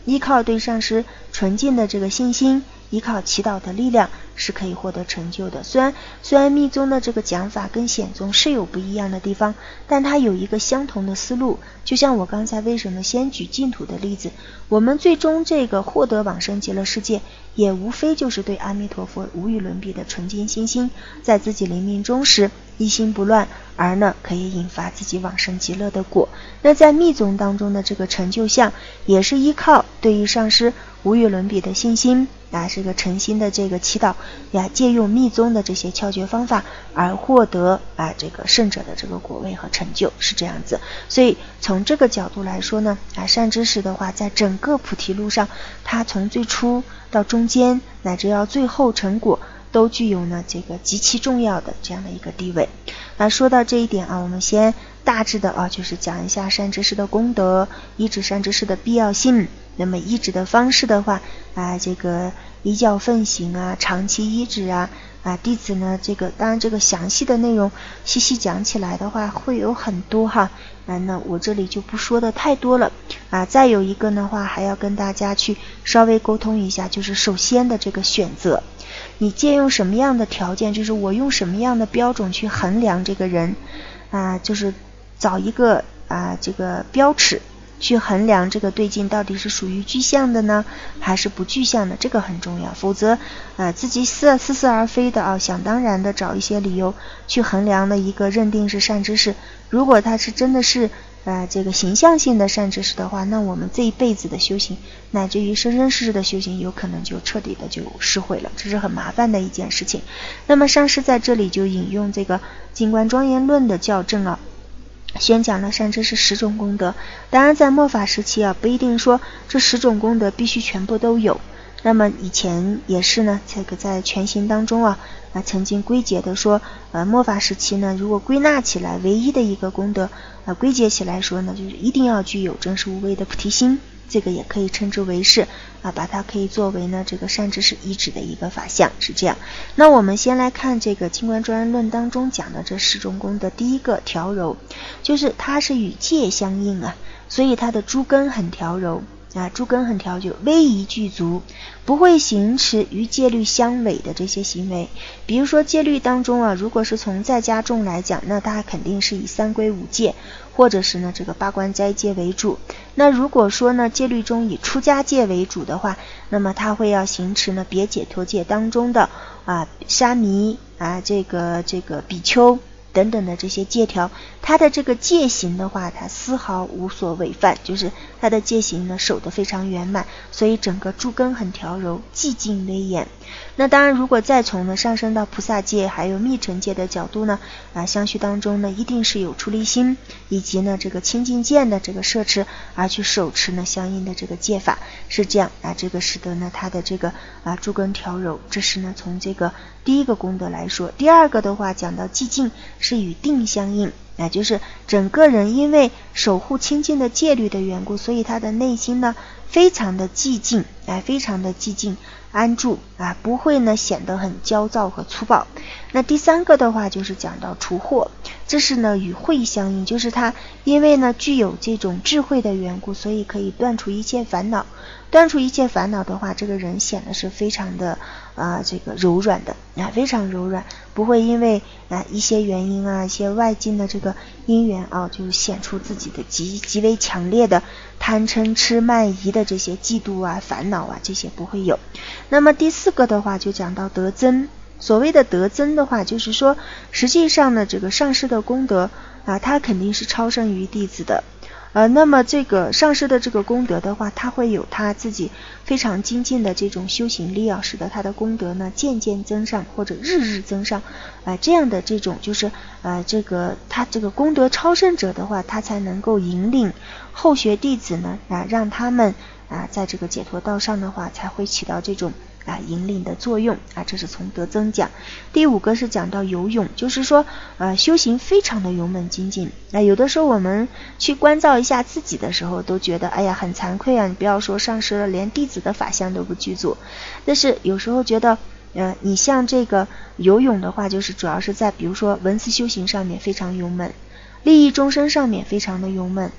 依靠对上师纯净的这个信心，依靠祈祷的力量是可以获得成就的。虽然密宗的这个讲法跟显宗是有不一样的地方，但它有一个相同的思路。就像我刚才为什么先举净土的例子，我们最终这个获得往生极乐世界，也无非就是对阿弥陀佛无与伦比的纯净信心，在自己临命终时一心不乱，而呢可以引发自己往生极乐的果。那在密宗当中的这个成就相，也是依靠对于上师无与伦比的信心这个诚心的这个祈祷借用密宗的这些窍诀方法而获得这个圣者的这个果位和成就，是这样子。所以从这个角度来说呢善知识的话，在整个菩提路上，它从最初到中间乃至到最后成果，都具有呢这个极其重要的这样的一个地位。说到这一点我们先大致的就是讲一下善知识的功德，依止善知识的必要性。那么依止的方式的话这个依教奉行长期依止弟子呢这个当然这个详细的内容细细讲起来的话会有很多那我这里就不说的太多了再有一个的话还要跟大家去稍微沟通一下，就是首先的这个选择，你借用什么样的条件，就是我用什么样的标准去衡量这个人就是找一个这个标尺去衡量这个对境到底是属于具象的呢还是不具象的，这个很重要。否则自己似是而非的想当然的找一些理由去衡量的一个认定是善知识，如果他是真的是这个形象性的善知识的话，那我们这一辈子的修行乃至于生生世世的修行有可能就彻底的就失毁了，这是很麻烦的一件事情。那么上师在这里就引用这个静观庄严论的校正宣讲了善知识10种功德。当然在末法时期不一定说这10种功德必须全部都有，那么以前也是呢这个在全行当中曾经归结的说末法时期呢，如果归纳起来唯一的一个功德归结起来说呢，就是一定要具有真实无畏的菩提心，这个也可以称之为是把它可以作为呢这个善知识依止的一个法相，是这样。那我们先来看这个静观庄严论当中讲的这10种功德，第一个调柔，就是它是与戒相应所以它的诸根很调柔诸根很调就威仪具足，不会行持与戒律相违的这些行为。比如说戒律当中如果是从在家众来讲，那它肯定是以三规五戒或者是呢这个八关斋戒为主。那如果说呢戒律中以出家戒为主的话，那么他会要行持呢别解脱戒当中的沙弥这个比丘等等的这些戒条，他的这个戒行的话，他丝毫无所违犯，就是他的戒行呢守得非常圆满，所以整个诸根很调柔，寂静威严。那当然如果再从呢上升到菩萨戒还有密乘戒的角度呢相续当中呢一定是有出离心以及呢这个清净见的这个摄持而去手持呢相应的这个戒法，是这样这个使得呢他的这个诸根调柔，这是呢从这个第一个功德来说。第二个的话讲到寂静是与定相应就是整个人因为守护清净的戒律的缘故，所以他的内心呢非常的寂静非常的寂静安住不会呢显得很焦躁和粗暴。那第三个的话就是讲到除惑，这是呢与慧相应，就是他因为呢具有这种智慧的缘故，所以可以断除一切烦恼。断除一切烦恼的话，这个人显得是非常的这个柔软的非常柔软，不会因为一些原因一些外境的这个因缘就显出自己的极为强烈的贪嗔痴慢疑的这些嫉妒烦恼这些不会有。那么第四个的话就讲到德增，所谓的德增的话就是说实际上呢这个上师的功德它肯定是超胜于弟子的那么这个上师的这个功德的话，他会有他自己非常精进的这种修行力使得他的功德呢渐渐增上或者日日增上这样的这种就是这个他这个功德超胜者的话，他才能够引领后学弟子呢让他们在这个解脱道上的话才会起到这种引领的作用这是从德增讲。第五个是讲到有勇，就是说修行非常的勇猛精进有的时候我们去关照一下自己的时候都觉得哎呀很惭愧你不要说上师了，连弟子的法相都不具足。但是有时候觉得你像这个有勇的话，就是主要是在比如说文思修行上面非常勇猛，利益众生上面非常的勇猛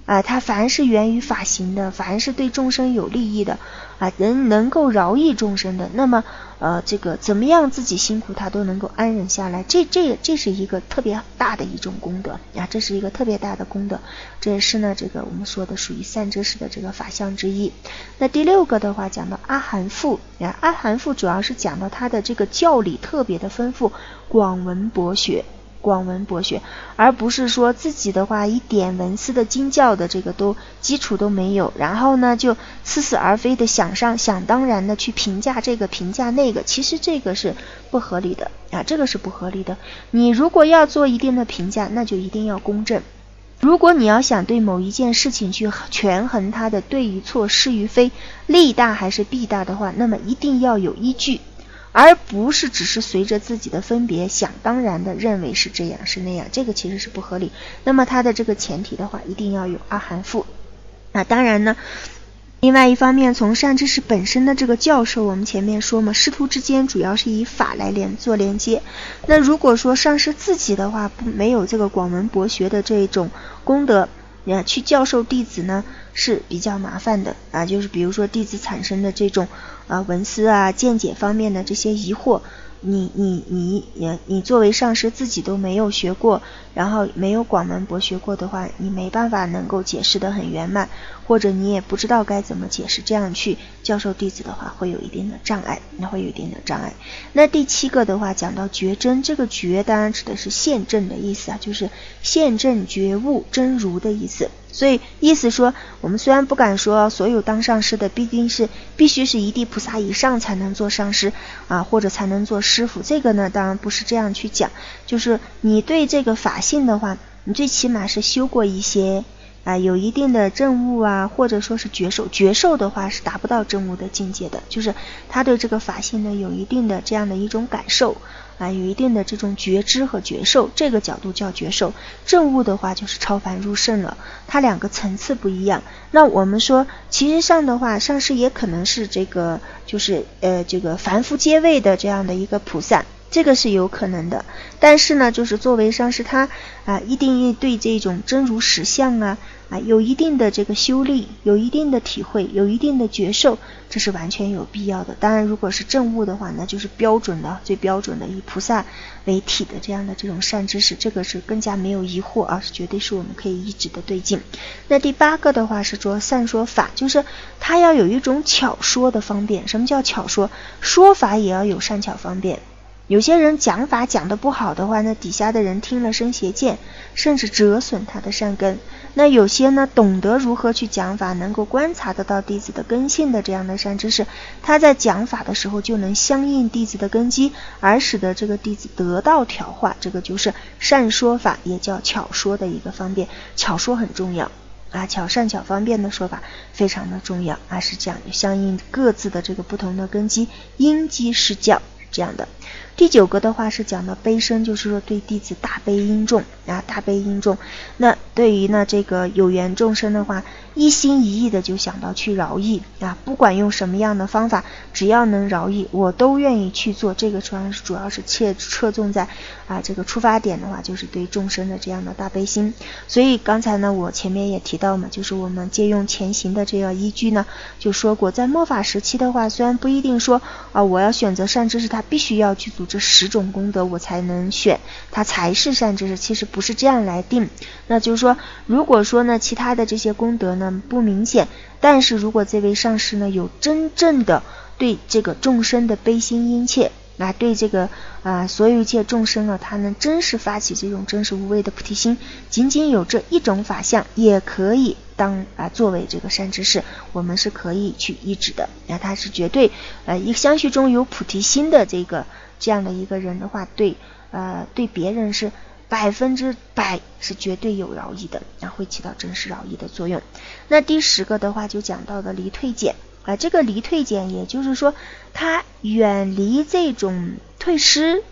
它凡是源于法行的，凡是对众生有利益的能够饶益众生的，那么这个怎么样自己辛苦他都能够安忍下来，这是一个特别大的一种功德这是一个特别大的功德，这也是呢这个我们说的属于善知识的这个法相之一。那第6个的话讲到阿含父阿含父主要是讲到他的这个教理特别的丰富，广闻博学，而不是说自己的话一点文思的经教的这个基础都没有，然后呢就似是而非的想当然的去评价这个评价那个，其实这个是不合理的这个是不合理的。你如果要做一定的评价，那就一定要公正。如果你要想对某一件事情去权衡它的对与错是与非，利大还是弊大的话，那么一定要有依据，而不是只是随着自己的分别想当然的认为是这样是那样，这个其实是不合理。那么它的这个前提的话一定要有阿含父。当然呢另外一方面，从善知识本身的这个教授，我们前面说嘛，师徒之间主要是以法来做连接。那如果说上师自己的话没有这个广闻博学的这种功德去教授弟子呢是比较麻烦的就是比如说弟子产生的这种文思见解方面的这些疑惑，你作为上师自己都没有学过，然后没有广闻博学过的话，你没办法能够解释得很圆满，或者你也不知道该怎么解释，这样去教授弟子的话会有一定的障碍，那第7个的话讲到觉真，这个觉当然指的是现证的意思就是现证觉悟真如的意思。所以意思说，我们虽然不敢说所有当上师的必须是一地菩萨以上才能做上师或者才能做师父，这个呢当然不是这样去讲，就是你对这个法性的话，你最起码是修过一些有一定的证悟或者说是觉受的话是达不到证悟的境界的，就是他对这个法性呢有一定的这样的一种感受有一定的这种觉知和觉受，这个角度叫觉受。证悟的话就是超凡入圣了，它两个层次不一样。那我们说其实上的话，上师也可能是这个就是这个凡夫阶位的这样的一个菩萨，这个是有可能的。但是呢就是作为上师他一定对这种真如实相有一定的这个修历，有一定的体会，有一定的觉受，这是完全有必要的。当然如果是证悟的话，那就是最标准的以菩萨为体的这样的这种善知识，这个是更加没有疑惑是绝对是我们可以一直的对境。那第8个的话是说善说法，就是它要有一种巧说的方便。什么叫巧说？说法也要有善巧方便。有些人讲法讲得不好的话，那底下的人听了生邪见，甚至折损他的善根。那有些呢懂得如何去讲法，能够观察得到弟子的根性的这样的善知识，他在讲法的时候就能相应弟子的根基，而使得这个弟子得到调化，这个就是善说法，也叫巧说的一个方便。巧说很重要善巧方便的说法非常的重要是这样，相应各自的这个不同的根基，因机施教这样的。第9个的话是讲到悲生，就是说对弟子大悲因重大悲因重。那对于呢这个有缘众生的话，一心一意的就想到去饶益不管用什么样的方法，只要能饶益我都愿意去做。这个主要是侧重在这个出发点的话就是对众生的这样的大悲心。所以刚才呢我前面也提到嘛，就是我们借用前行的这个依据呢，就说过在末法时期的话，虽然不一定说我要选择善知识他必须要去组这10种功德我才能选他才是善知识，其实不是这样来定。那就是说如果说呢其他的这些功德呢不明显，但是如果这位上师呢有真正的对这个众生的悲心殷切对这个所有一切众生他能真实发起这种真实无畏的菩提心，仅仅有这一种法相也可以作为这个善知识，我们是可以去依止的他是绝对一相续中有菩提心的这样的一个人的话，对别人是100%是绝对有饶益的会起到真实饶益的作用。那第10个的话就讲到的离退减这个离退减也就是说他远离这种退失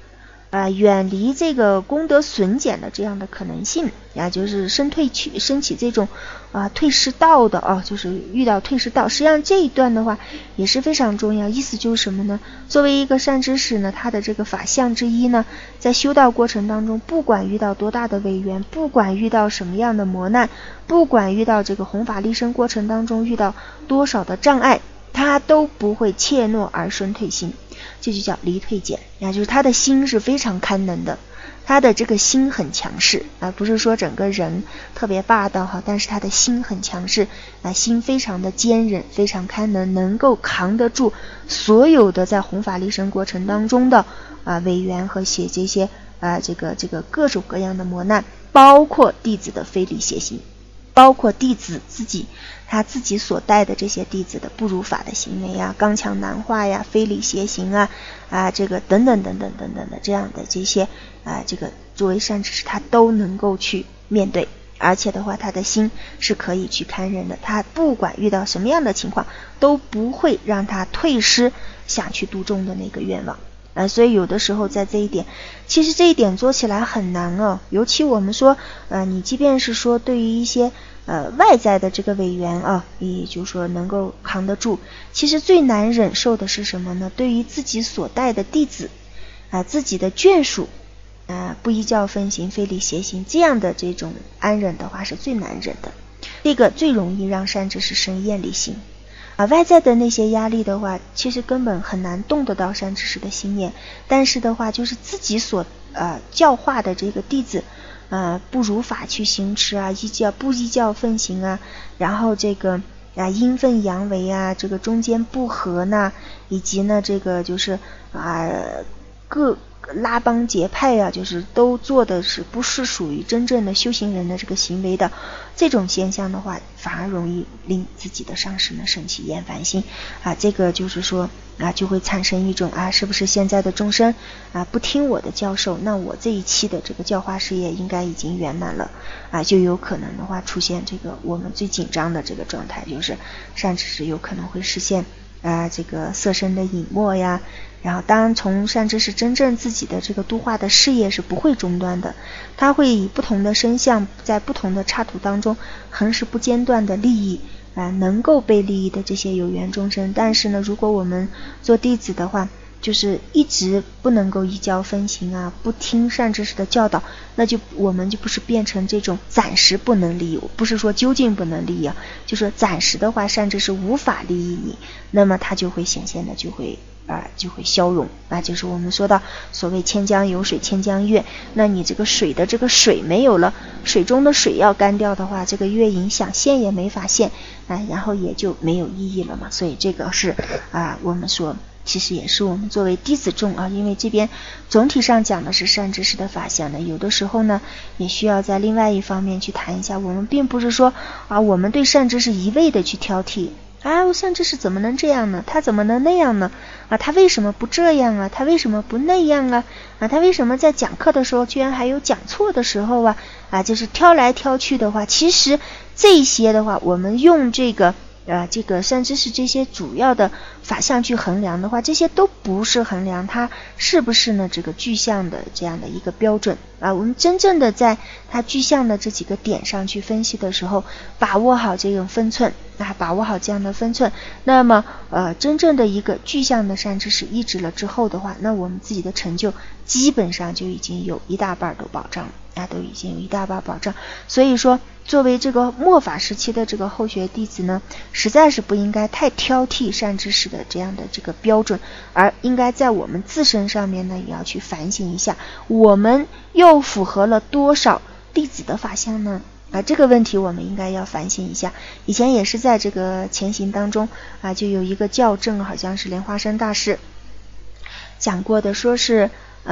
远离这个功德损减的这样的可能性就是升起这种退失道的就是遇到退失道。实际上这一段的话也是非常重要，意思就是什么呢？作为一个善知识呢，他的这个法相之一呢，在修道过程当中，不管遇到多大的违缘，不管遇到什么样的磨难，不管遇到这个弘法利生过程当中遇到多少的障碍，他都不会怯懦而生退心，这就叫离退减就是他的心是非常堪能的，他的这个心很强势不是说整个人特别霸道但是他的心很强势心非常的坚韧，非常堪能，能够扛得住所有的在弘法利生过程当中的违缘和这些这个各种各样的磨难，包括弟子的非礼邪行，包括弟子他自己所带的这些弟子的不如法的行为刚强难化非礼邪行这个等等等等等等的这样的这些这个作为善知识他都能够去面对，而且的话他的心是可以去堪忍的，他不管遇到什么样的情况都不会让他退失想去度众的那个愿望所以有的时候在这一点，其实这一点做起来很难尤其我们说你即便是说对于一些外在的这个违缘也就是说能够扛得住，其实最难忍受的是什么呢？对于自己所带的弟子自己的眷属不依教分行非礼邪行，这样的这种安忍的话是最难忍的，这个最容易让善知识生厌离心外在的那些压力的话其实根本很难动得到善知识的心念，但是的话就是自己所教化的这个弟子不如法去行持不依教分行然后这个阴分阳违这个中间不和呢，以及呢这个就是各拉帮结派就是都做的是不是属于真正的修行人的这个行为的这种现象的话，反而容易令自己的上师呢生起厌烦心这个就是说就会产生一种是不是现在的众生不听我的教授，那我这一期的这个教化事业应该已经圆满了就有可能的话出现这个我们最紧张的这个状态，就是善知识有可能会实现这个色身的隐没然后当然从善知识真正自己的这个度化的事业是不会中断的，他会以不同的身相在不同的刹土当中恒时不间断的利益能够被利益的这些有缘众生。但是呢如果我们做弟子的话就是一直不能够依教分行不听善知识的教导，那就我们就不是变成这种暂时不能利益，不是说究竟不能利益就说暂时的话善知识无法利益你，那么它就会显现的就会消融就是我们说到所谓千江有水千江月，那你这个水的这个水没有了，水中的水要干掉的话，这个月影想现也没法现然后也就没有意义了嘛。所以这个是我们说其实也是我们作为弟子众因为这边总体上讲的是善知识的法相呢，有的时候呢也需要在另外一方面去谈一下，我们并不是说我们对善知识一味的去挑剔善知识怎么能这样呢？他怎么能那样呢？他为什么不这样他为什么不那样他为什么在讲课的时候居然还有讲错的时候就是挑来挑去的话，其实这些的话我们用这个善知识这些主要的法相去衡量的话，这些都不是衡量它是不是呢这个具象的这样的一个标准我们真正的在它具象的这几个点上去分析的时候，把握好这种分寸把握好这样的分寸，那么真正的一个具象的善知识依止了之后的话，那我们自己的成就基本上就已经有一大半都保障了都已经有一大半保障。所以说作为这个末法时期的这个后学弟子呢，实在是不应该太挑剔善知识的这样的这个标准，而应该在我们自身上面呢也要去反省一下，我们又符合了多少弟子的法相呢这个问题我们应该要反省一下。以前也是在这个前行当中就有一个校正，好像是莲花生大师讲过的，说是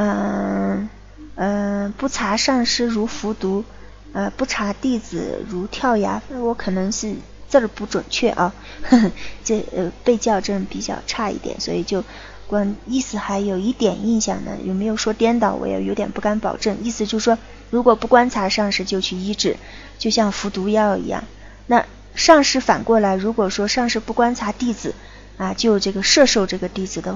不查上师如服毒不查弟子如跳崖，我可能是字儿不准确这被校正比较差一点，所以就意思还有一点印象呢，有没有说颠倒我也有点不敢保证。意思就是说如果不观察上师就去医治，就像服毒药一样，那上师反过来如果说上师不观察弟子就这个摄受这个弟子的话，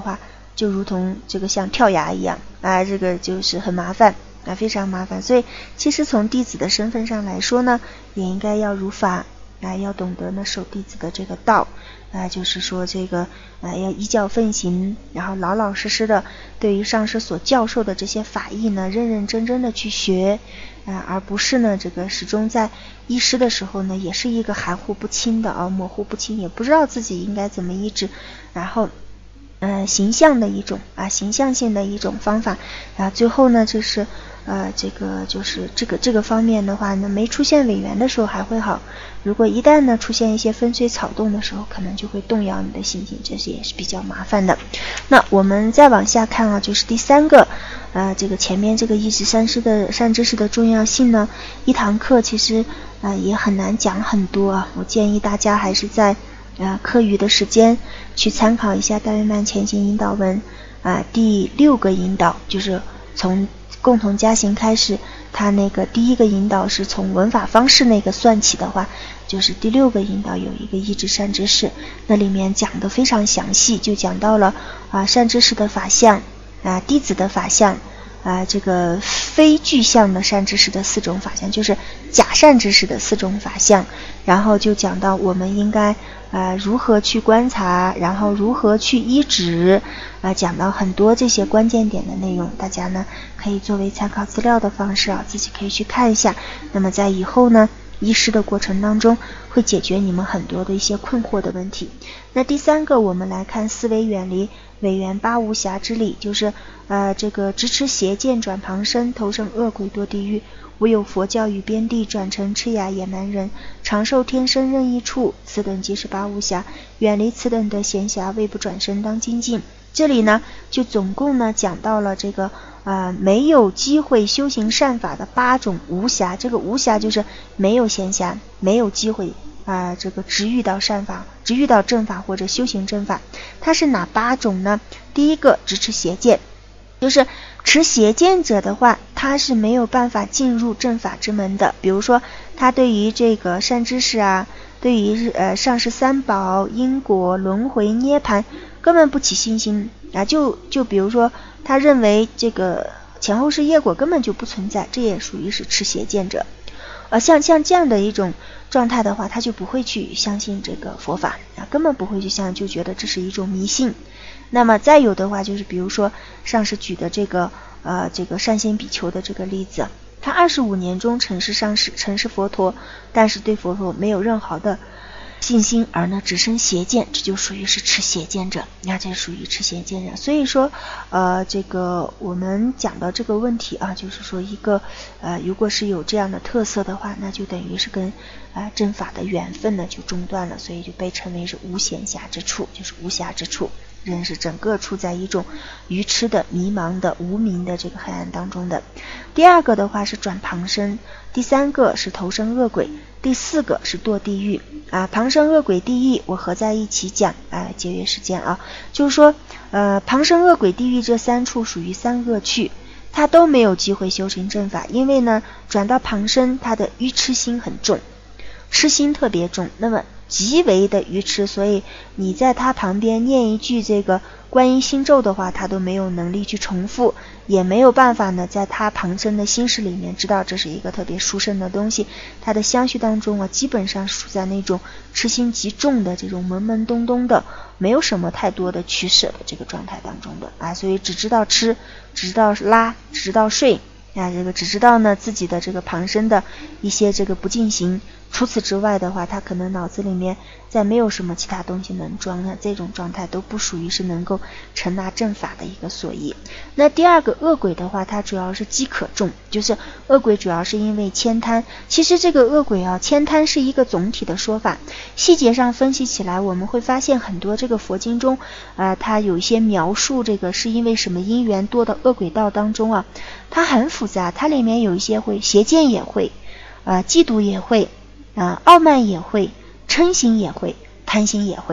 就如同这个像跳崖一样啊，这个就是很麻烦啊，非常麻烦。所以其实从弟子的身份上来说呢，也应该要如法啊，要懂得呢守弟子的这个道啊，就是说这个要依教奉行，然后老老实实的对于上师所教授的这些法义呢，认认真真的去学啊，而不是呢这个始终在依师的时候呢，也是一个含糊不清的模糊不清，也不知道自己应该怎么医治，然后形象的一种形象性的一种方法啊，最后呢就是这个就是这个方面的话呢，没出现违缘的时候还会好，如果一旦呢出现一些风吹草动的时候，可能就会动摇你的心情，这些也是比较麻烦的。那我们再往下看就是第三个这个前面这个医治善知识的重要性呢，一堂课其实也很难讲很多我建议大家还是在课余的时间去参考一下大圆满前行引导文第6个引导，就是从共同加行开始，它那个第一个引导是从文法方式那个算起的话，就是第6个引导有一个医治善知识，那里面讲得非常详细，就讲到了善知识的法相弟子的法相这个非具象的善知识的4种法相，就是假善知识的4种法相，然后就讲到我们应该如何去观察，然后如何去医治讲到很多这些关键点的内容，大家呢可以作为参考资料的方式自己可以去看一下，那么在以后呢医师的过程当中会解决你们很多的一些困惑的问题。那第3个我们来看思维远离违缘八无暇之理，就是这个执持邪见转旁生，投生恶鬼堕地狱，无有佛教与边地，转成痴哑野蛮人，长寿天生任意处，此等即是八无暇，远离此等的闲暇，未不转生当精进。这里呢就总共呢讲到了这个没有机会修行善法的8种无暇，这个无暇就是没有闲暇，没有机会这个直遇到善法，直遇到正法或者修行正法。它是哪8种呢？第一个执持邪见，就是持邪见者的话，他是没有办法进入正法之门的。比如说他对于这个善知识对于上师三宝、因果、轮回、涅槃根本不起信心就比如说他认为这个前后世业果根本就不存在，这也属于是持邪见者。像这样的一种状态的话，他就不会去相信这个佛法根本不会去相信，就觉得这是一种迷信。那么再有的话就是比如说上师举的这个善心比丘的这个例子，他25年中成事上师，成事佛陀，但是对佛陀没有任何的信心，而呢只生邪见，这就属于是持邪见者，这属于持邪见者。所以说这个我们讲到这个问题就是说一个如果是有这样的特色的话，那就等于是跟正法的缘分呢就中断了，所以就被称为是无闲暇之处，就是无暇之处，人是整个处在一种愚痴的迷茫的无明的这个黑暗当中的。第2个的话是转旁生，第3个是投生恶鬼，第4个是堕地狱旁生恶鬼地狱我合在一起讲节约时间就是说旁生恶鬼地狱这3处属于3恶趣，他都没有机会修行正法，因为呢转到旁生他的愚痴心很重，痴心特别重，那么极为的愚痴，所以你在他旁边念一句这个观音心咒的话，他都没有能力去重复，也没有办法呢在他旁生的心识里面知道这是一个特别殊胜的东西，他的相续当中基本上处在那种痴心极重的这种懵懵懂懂的，没有什么太多的取舍的这个状态当中的所以只知道吃，只知道拉，只知道睡这个只知道呢自己的这个旁生的一些这个不进行，除此之外的话，他可能脑子里面再没有什么其他东西能装这种状态都不属于是能够承纳正法的一个所依。那第2个恶鬼的话，它主要是饥渴重，就是恶鬼主要是因为悭贪。其实这个恶鬼悭贪是一个总体的说法，细节上分析起来，我们会发现很多这个佛经中它有一些描述这个是因为什么因缘堕到恶鬼道当中它很复杂，它里面有一些会邪见也会嫉妒也会傲慢也会，嗔心也会，贪心也会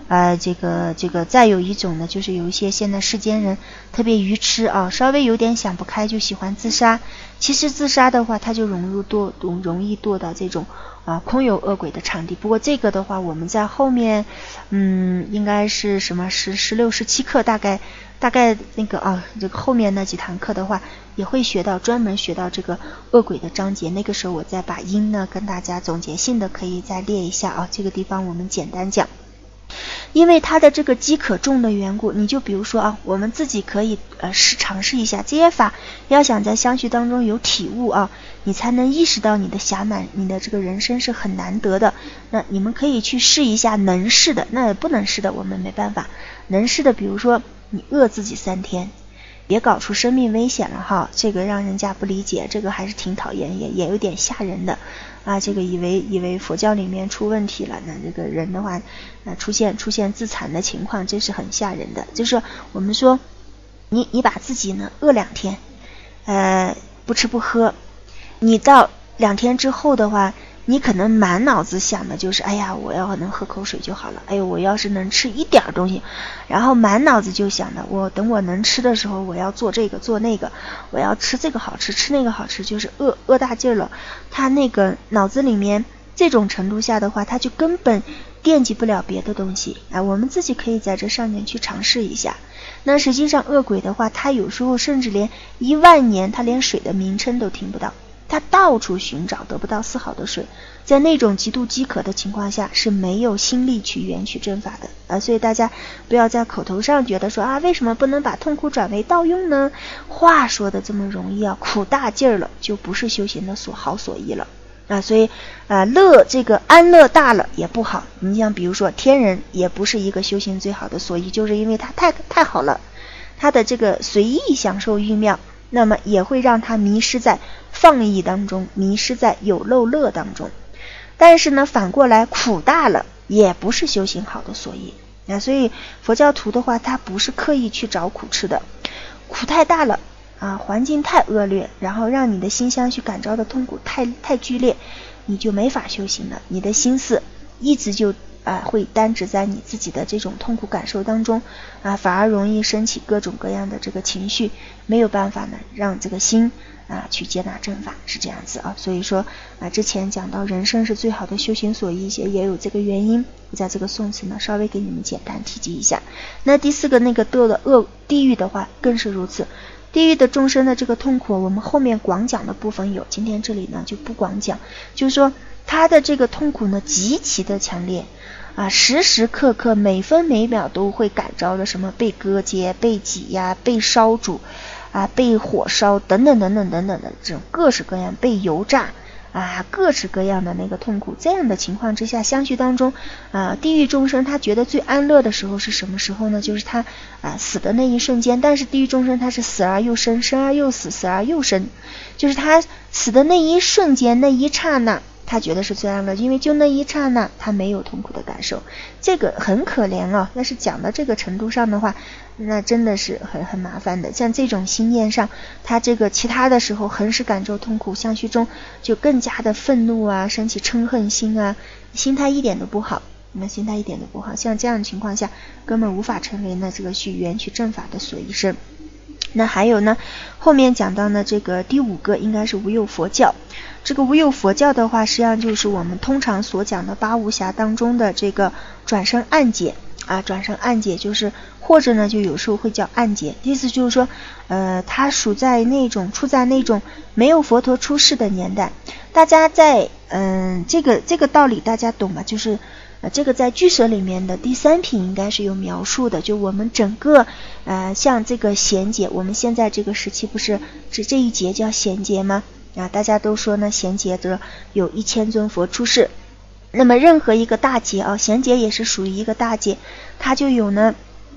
这个再有一种呢，就是有一些现在世间人特别愚痴啊，稍微有点想不开就喜欢自杀。其实自杀的话，他就容易堕到这种空有恶鬼的场地。不过这个的话，我们在后面应该是什么16、17课，大概那个这个后面那几堂课的话，也会专门学到这个恶鬼的章节。那个时候我再把音呢跟大家总结性的可以再列一下啊，这个地方我们简单讲。因为它的这个饥渴重的缘故，你就比如说我们自己可以尝试一下这些法，要想在相续当中有体悟你才能意识到你的暇满，你的这个人生是很难得的。那你们可以去试一下能试的，那不能试的我们没办法。能试的，比如说你饿自己3天，别搞出生命危险了这个让人家不理解，这个还是挺讨厌，也有点吓人的这个以为佛教里面出问题了，那这个人的话出现自残的情况，这是很吓人的。就是我们说你把自己呢饿2天不吃不喝，你到2天之后的话，你可能满脑子想的就是哎呀，我要能喝口水就好了，哎呦，我要是能吃一点东西，然后满脑子就想的等我能吃的时候，我要做这个做那个，我要吃这个好吃吃那个好吃，就是饿大劲了。他那个脑子里面这种程度下的话，他就根本惦记不了别的东西我们自己可以在这上面去尝试一下。那实际上恶鬼的话，他有时候甚至连10000年他连水的名称都听不到，他到处寻找得不到丝毫的水，在那种极度饥渴的情况下是没有心力去缘取正法的所以大家不要在口头上觉得说为什么不能把痛苦转为道用呢？话说的这么容易苦大劲儿了，就不是修行的所依了所以这个安乐大了也不好。你像比如说天人也不是一个修行最好的所依，就是因为他太好了，他的这个随意享受欲妙，那么也会让他迷失在放逸当中，迷失在有漏乐当中。但是呢，反过来苦大了也不是修行好的所依所以佛教徒的话，他不是刻意去找苦吃的，苦太大了环境太恶劣，然后让你的心相去感召的痛苦太剧烈，你就没法修行了，你的心思一直就会单指在你自己的这种痛苦感受当中反而容易升起各种各样的这个情绪，没有办法呢让这个心去接纳正法，是这样子所以说之前讲到人生是最好的修行所依，也有这个原因，我在这个颂词呢稍微给你们简单提及一下。那第4个那个地狱的话更是如此，地狱的众生的这个痛苦，我们后面广讲的部分有，今天这里呢就不广讲。就是说他的这个痛苦呢极其的强烈时时刻刻每分每秒都会感召的什么被割截、被挤压、被烧煮被火烧等等等等等等的这种各式各样，被油炸各式各样的那个痛苦。这样的情况之下，相续当中地狱众生他觉得最安乐的时候是什么时候呢？就是他死的那一瞬间。但是地狱众生他是死而又生，生而又死，死而又生，就是他死的那一瞬间，那一刹那他觉得是最安乐，因为就那一刹那他没有痛苦的感受，这个很可怜但是讲到这个程度上的话，那真的是很麻烦的。像这种心念上，他这个其他的时候恒时感受痛苦，相续中就更加的愤怒升起嗔恨心心态一点都不好。像这样的情况下根本无法成为呢这个去缘取正法的所依生。那还有呢，后面讲到呢这个第5个应该是无有佛教。这个无有佛教的话，实际上就是我们通常所讲的八无暇当中的这个转生暗解转生暗解，就是或者呢就有时候会叫暗解，意思就是说它处在那种没有佛陀出世的年代。大家在这个道理大家懂吗？就是这个在俱舍里面的第3品应该是有描述的，就我们整个像这个贤劫，我们现在这个时期不是这一节叫贤劫吗？大家都说呢贤劫则有1000尊佛出世。那么任何一个大劫贤劫也是属于一个大劫，它就有呢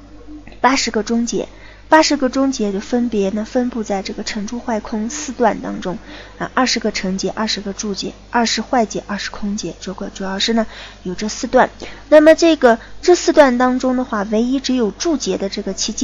80个中劫，80个中劫就分别呢分布在这个成住坏空4段当中20个成劫，20个住劫，20坏劫，20空劫，主要是呢有这4段。那么这4段当中的话，唯一只有住劫的这个期间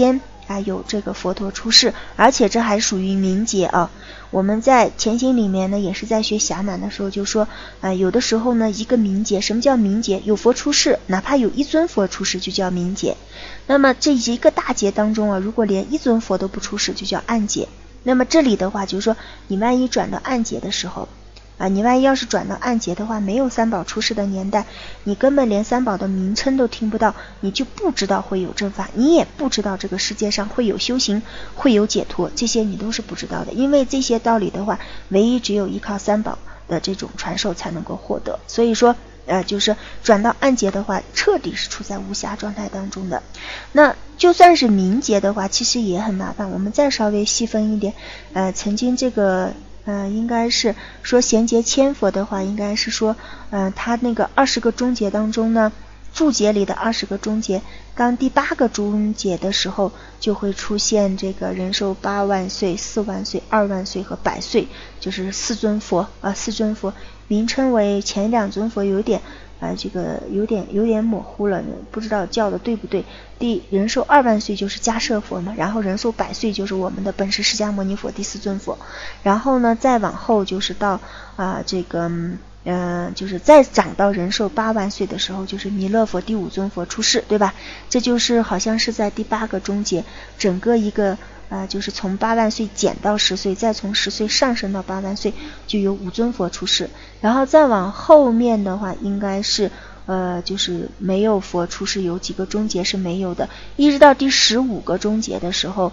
有这个佛陀出世，而且这还属于冥劫啊。我们在前行里面呢，也是在学暇满的时候就说，有的时候呢，一个冥劫，什么叫冥劫？有佛出世，哪怕有一尊佛出世就叫冥劫。那么这一个大劫当中啊，如果连一尊佛都不出世，就叫暗劫。那么这里的话就是说，你万一转到暗劫的时候你万一要是转到暗劫的话，没有三宝出世的年代，你根本连三宝的名称都听不到，你就不知道会有正法，你也不知道这个世界上会有修行，会有解脱，这些你都是不知道的。因为这些道理的话，唯一只有依靠三宝的这种传授才能够获得。所以说就是转到暗劫的话，彻底是处在无暇状态当中的。那就算是冥劫的话，其实也很麻烦。我们再稍微细分一点，曾经这个应该是说贤劫千佛的话，应该是说他那个20个中劫当中呢，注解里的20个中劫，当第8个中劫的时候，就会出现这个人寿8万岁、4万岁、2万岁和100岁，就是4尊佛4尊佛，名称为前2尊佛有点这个有点模糊了，不知道叫的对不对。人寿2万岁就是迦摄佛嘛，然后人寿100岁就是我们的本师释迦牟尼佛第4尊佛，然后呢再往后就是到这个就是再长到人寿8万岁的时候，就是弥勒佛第5尊佛出世，对吧？这就是好像是在第8个中劫，整个一个就是从8万岁减到10岁，再从10岁上升到8万岁，就有5尊佛出世。然后再往后面的话，应该是就是没有佛出世，有几个中劫是没有的，一直到第15个中劫的时候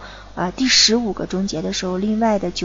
另外的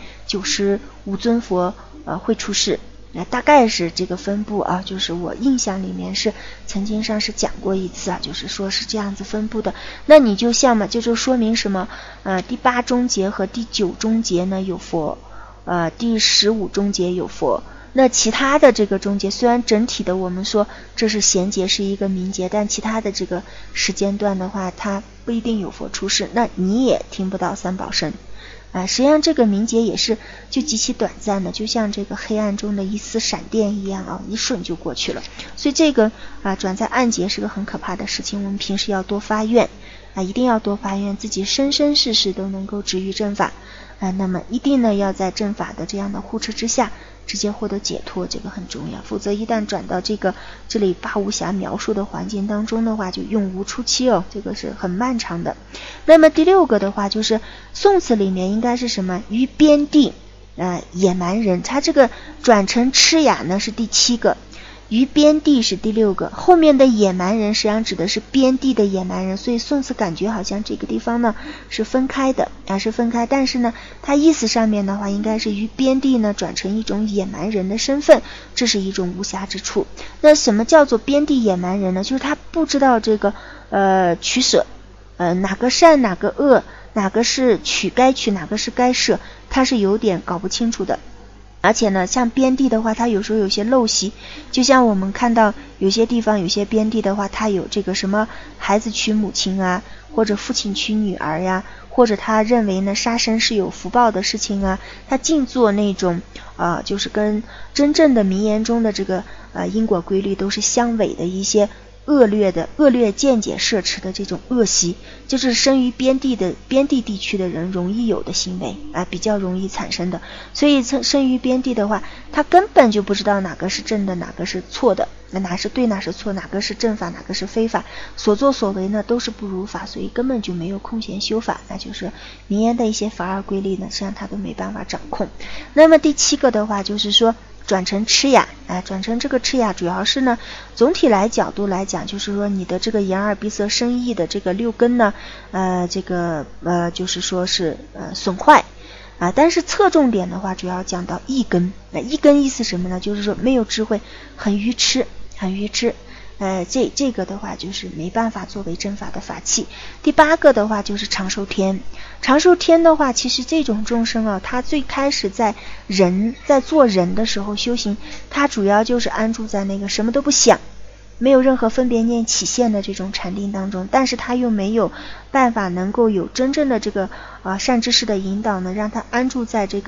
995尊佛会出世。大概是这个分布就是我印象里面是曾经上是讲过一次就是说是这样子分布的。那你就像嘛，就说明什么？第8中劫和第9中劫呢有佛，第15中劫有佛。那其他的这个中劫，虽然整体的我们说这是贤劫是一个冥劫，但其他的这个时间段的话，它不一定有佛出世，那你也听不到三宝声。实际上这个冥劫也是就极其短暂的，就像这个黑暗中的一丝闪电一样一瞬就过去了。所以这个转在暗劫是个很可怕的事情，我们平时要多发愿一定要多发愿，自己生生世世都能够止于正法那么一定呢要在正法的这样的护持之下直接获得解脱，这个很重要。否则一旦转到这里八无暇描述的环境当中的话，就永无出期这个是很漫长的。那么第6个的话，就是宋词里面应该是什么？于边地野蛮人，它这个转成痴哑呢是第7个，于边地是第6个，后面的野蛮人实际上指的是边地的野蛮人，所以宋词感觉好像这个地方呢是分开的是分开，但是呢它意思上面的话应该是于边地呢转成一种野蛮人的身份，这是一种无暇之处。那什么叫做边地野蛮人呢？就是他不知道这个取舍哪个善哪个恶，哪个是该取哪个是该舍，他是有点搞不清楚的。而且呢像边地的话，它有时候有些陋习，就像我们看到有些地方有些边地的话，它有这个什么孩子娶母亲或者父亲娶女儿呀，或者他认为呢杀生是有福报的事情他尽做那种就是跟真正的名言中的这个因果规律都是相违的一些恶劣见解摄持的这种恶习，就是生于边地地区的人容易有的行为比较容易产生的。所以生于边地的话，他根本就不知道哪个是正的哪个是错的，哪是对哪是错，哪个是正法哪个是非法，所作所为呢都是不如法，所以根本就没有空闲修法，那就是名言的一些法尔规律呢实际上他都没办法掌控。那么第7个的话就是说转成痴哑转成这个痴哑主要是呢总体角度来讲，就是说你的这个眼耳鼻舌身意的这个6根呢就是说是损坏但是侧重点的话主要讲到意根。意根意思什么呢？就是说没有智慧，很愚痴这个的话就是没办法作为正法的法器。第8个的话就是长寿天。长寿天的话，其实这种众生他最开始在做人的时候修行，他主要就是安住在那个什么都不想，没有任何分别念起现的这种禅定当中，但是他又没有办法能够有真正的这个善知识的引导呢，让他安住在这个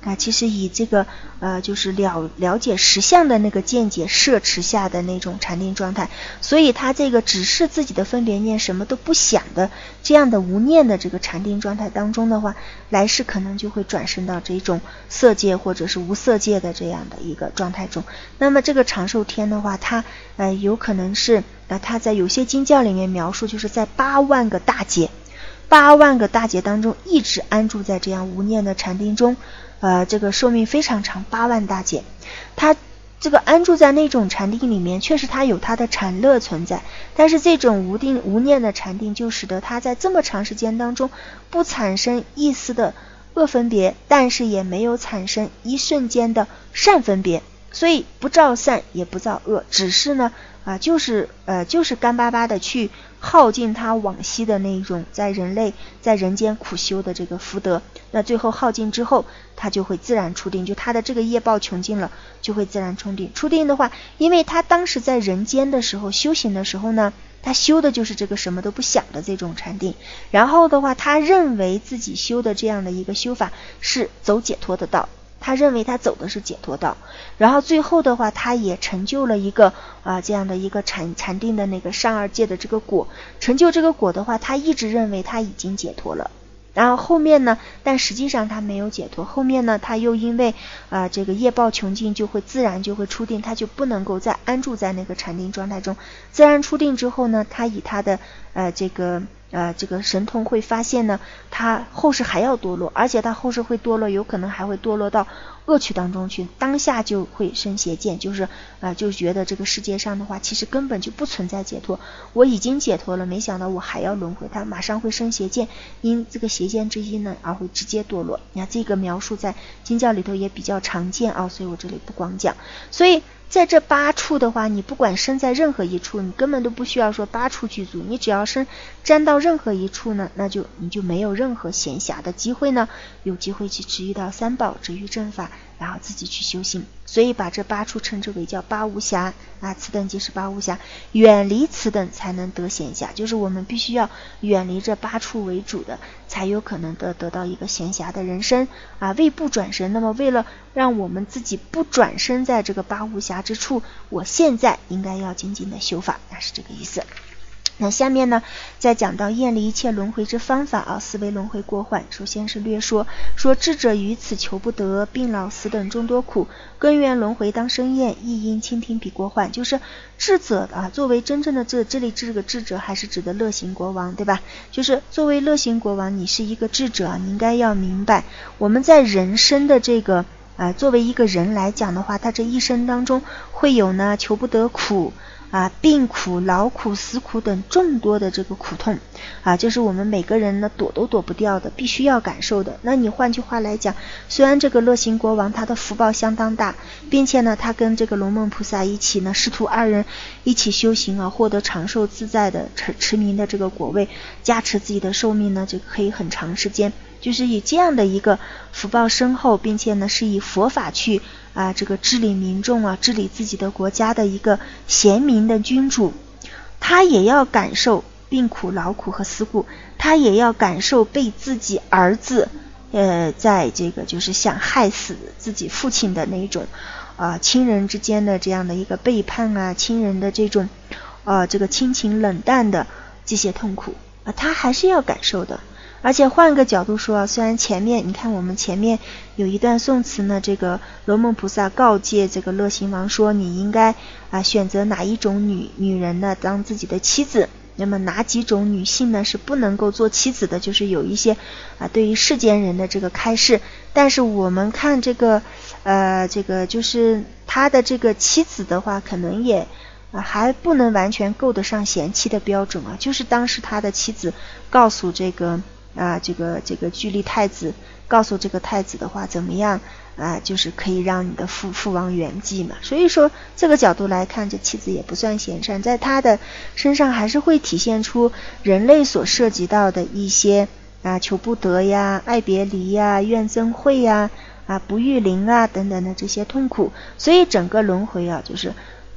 其实以这个就是了解实相的那个见解摄持下的那种禅定状态，所以他这个只是自己的分别念，什么都不想的这样的无念的这个禅定状态当中的话，来世可能就会转生到这种色界或者是无色界的这样的一个状态中。那么这个长寿天的话，它有可能是它在有些经教里面描述，就是在8万个大劫当中一直安住在这样无念的禅定中，这个寿命非常长，8万大劫。他这个安住在那种禅定里面，确实他有他的禅乐存在，但是这种无念的禅定就使得他在这么长时间当中不产生一丝的恶分别，但是也没有产生一瞬间的善分别，所以不造善也不造恶，只是呢就是干巴巴的去耗尽他往昔的那种在人间苦修的这个福德，那最后耗尽之后，他就会自然出定，就他的这个业报穷尽了，就会自然出定。出定的话，因为他当时在人间的时候修行的时候呢，他修的就是这个什么都不想的这种禅定，然后的话，他认为自己修的这样的一个修法是走解脱的道。他认为他走的是解脱道，然后最后的话，他也成就了一个这样的一个禅定的那个上二界的这个果。成就这个果的话，他一直认为他已经解脱了。然后后面呢，但实际上他没有解脱。后面呢，他又因为这个业报穷尽，自然就会出定，他就不能够再安住在那个禅定状态中。自然出定之后呢，他以他的这个神通会发现呢，他后世还要堕落，而且他后世会堕落，有可能还会堕落到恶趣当中去，当下就会生邪见，就是就觉得这个世界上的话，其实根本就不存在解脱，我已经解脱了，没想到我还要轮回，他马上会生邪见，因这个邪见之一呢，而会直接堕落。那这个描述在经教里头也比较常见所以我这里不光讲。所以在这8处的话，你不管生在任何一处，你根本都不需要说8处具足，你只要沾到任何一处呢，你就没有任何闲暇的机会呢，有机会去持遇到三宝，执于正法，然后自己去修行。所以把这8处称之为叫8无暇此等即是8无暇，远离此等才能得闲暇，就是我们必须要远离这8处为主的，才有可能得到一个闲暇的人生为不转生。那么为了让我们自己不转生在这个8无暇之处，我现在应该要精进的修法，那是这个意思。那下面呢，再讲到厌离一切轮回之方法思维轮回过患。首先是略说智者于此求不得，病老死等众多苦，根源轮回当生厌，亦应倾听彼过患。就是智者作为真正的这里这个智者还是指的乐行国王，对吧？就是作为乐行国王，你是一个智者你应该要明白，我们在人生的这个作为一个人来讲的话，他这一生当中会有呢求不得苦病苦、劳苦、死苦等众多的这个苦痛就是我们每个人呢躲都躲不掉的，必须要感受的。那你换句话来讲，虽然这个乐行国王他的福报相当大，并且呢他跟这个龙梦菩萨一起呢，师徒2人一起修行获得长寿自在的持名的这个果位，加持自己的寿命呢，这个可以很长时间，就是以这样的一个福报深厚，并且呢是以佛法去这个治理民众治理自己的国家的一个贤明的君主，他也要感受病苦、劳苦和死苦，他也要感受被自己儿子在这个就是想害死自己父亲的那种亲人之间的这样的一个背叛亲人的这种这个亲情冷淡的这些痛苦他还是要感受的。而且换个角度说虽然前面你看我们前面有一段颂词呢，这个龙梦菩萨告诫这个乐行王说，你应该选择哪一种女人呢当自己的妻子，那么哪几种女性呢是不能够做妻子的，就是有一些对于世间人的这个开示。但是我们看这个就是他的这个妻子的话，可能也还不能完全够得上贤妻的标准就是当时他的妻子告诉这个这个居利太子，告诉这个太子的话怎么样就是可以让你的父王圆寂嘛。所以说这个角度来看，这妻子也不算贤善，在他的身上还是会体现出人类所涉及到的一些求不得爱别离怨憎会不遇灵等等的这些痛苦。所以整个轮回就是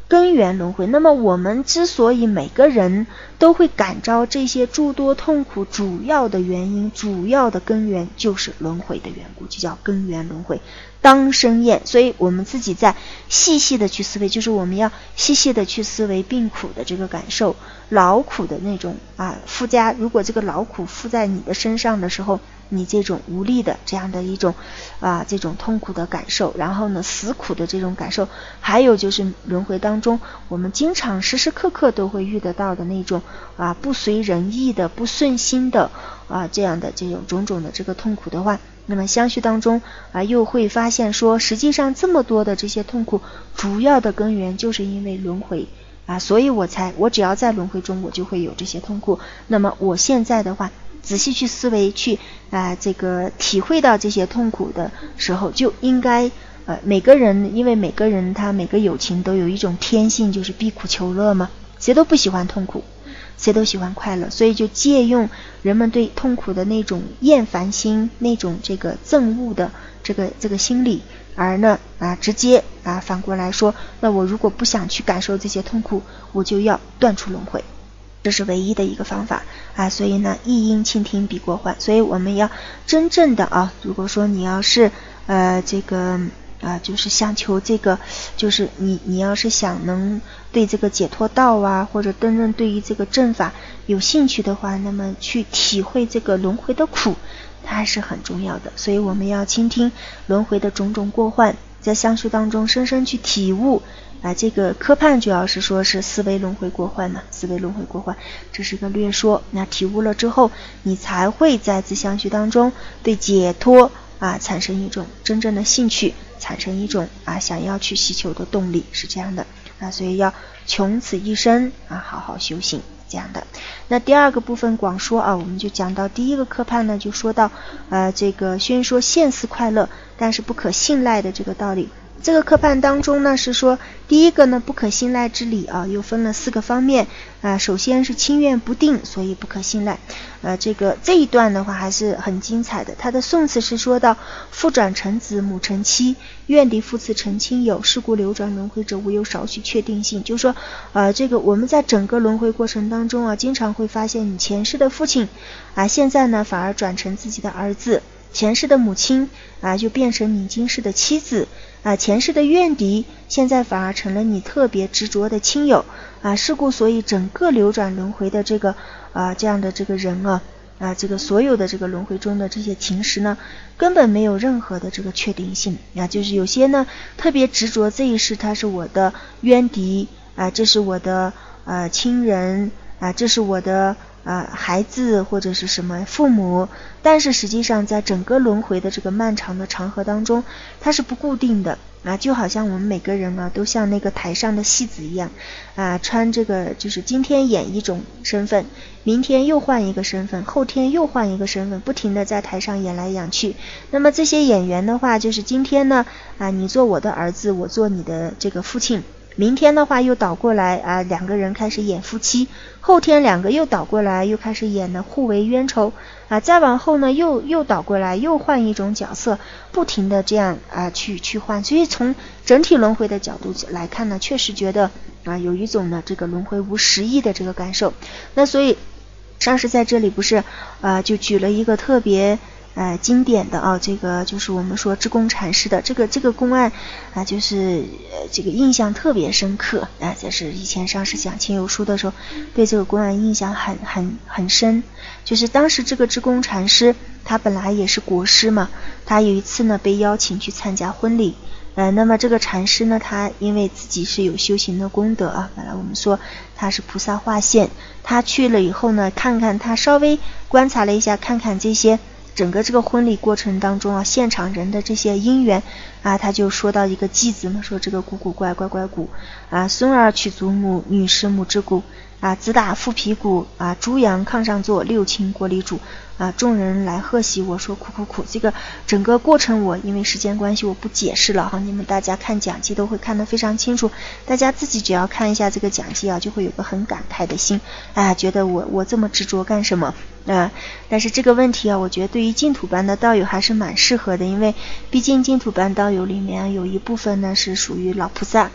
根源轮回。那么我们之所以每个人都会感召这些诸多痛苦，主要的原因，主要的根源就是轮回的缘故，就叫根源轮回。当生厌，所以我们自己在细细的去思维，就是我们要细细的去思维病苦的这个感受，劳苦的那种附加，如果这个劳苦附在你的身上的时候，你这种无力的这样的一种这种痛苦的感受，然后呢死苦的这种感受，还有就是轮回当中我们经常时时刻刻都会遇得到的那种不随人意的不顺心的这样的这种种种的这个痛苦的话，那么相续当中又会发现说，实际上这么多的这些痛苦主要的根源就是因为轮回所以我只要在轮回中我就会有这些痛苦。那么我现在的话仔细去思维去这个体会到这些痛苦的时候，就应该每个人，因为每个人他每个有情都有一种天性，就是避苦求乐嘛，谁都不喜欢痛苦，谁都喜欢快乐，所以就借用人们对痛苦的那种厌烦心，那种这个憎恶的这个心理，而呢直接反过来说，那我如果不想去感受这些痛苦，我就要断除轮回，这是唯一的一个方法所以呢一应倾听彼过患。所以我们要真正的如果说你要是这个就是想求这个，就是你要是想能对这个解脱道或者真正对于这个正法有兴趣的话，那么去体会这个轮回的苦，它还是很重要的。所以我们要倾听轮回的种种过患，在相续当中深深去体悟这个科判主要是说是思维轮回过患嘛，思维轮回过患，这是个略说。那体悟了之后，你才会在自相续当中对解脱产生一种真正的兴趣，产生一种想要去希求的动力，是这样的所以要穷此一生好好修行，这样的。那第二个部分广说我们就讲到第一个科判呢，就说到这个宣说现世快乐但是不可信赖的这个道理。这个科判当中呢是说，第一个呢不可信赖之理又分了4个方面首先是亲怨不定，所以不可信赖这一段的话还是很精彩的。他的宋词是说到，父转成子，母成妻，怨敌父慈成亲友，是故流转轮回者无有少许确定性。就是说这个我们在整个轮回过程当中经常会发现，你前世的父亲现在呢反而转成自己的儿子，前世的母亲就变成你今世的妻子前世的怨敌现在反而成了你特别执着的亲友是故所以整个流转轮回的这个这样的这个人这个所有的这个轮回中的这些情实呢，根本没有任何的这个确定性就是有些呢特别执着这一世他是我的冤敌这是我的亲人这是我的孩子或者是什么父母，但是实际上在整个轮回的这个漫长的长河当中，它是不固定的就好像我们每个人都像那个台上的戏子一样穿这个就是今天演一种身份，明天又换一个身份，后天又换一个身份，不停的在台上演来演去。那么这些演员的话，就是今天呢你做我的儿子，我做你的这个父亲，明天的话又倒过来两个人开始演夫妻，后天两个又倒过来又开始演了互为冤仇再往后呢又倒过来又换一种角色，不停的这样去换。所以从整体轮回的角度来看呢，确实觉得有一种呢这个轮回无实意的这个感受。那所以上师在这里不是就举了一个特别经典的这个就是我们说智公禅师的这个公案就是这个印象特别深刻就是以前上师讲亲友书的时候，对这个公案印象很深。就是当时这个智公禅师他本来也是国师嘛，他有一次呢被邀请去参加婚礼那么这个禅师呢，他因为自己是有修行的功德本来我们说他是菩萨化现，他去了以后呢，看看他稍微观察了一下，看看这些整个这个婚礼过程当中现场人的这些因缘他就说到一个偈子嘛，说这个鼓鼓怪怪怪鼓孙儿娶祖母，女师母之鼓子打父皮鼓猪羊炕上坐，六亲锅里煮众人来贺喜，我说苦苦苦。这个整个过程我因为时间关系我不解释了你们大家看讲记都会看得非常清楚，大家自己只要看一下这个讲记就会有个很感慨的心觉得我这么执着干什么但是这个问题我觉得对于净土班的道友还是蛮适合的，因为毕竟净土班道友里面有一部分呢是属于老菩萨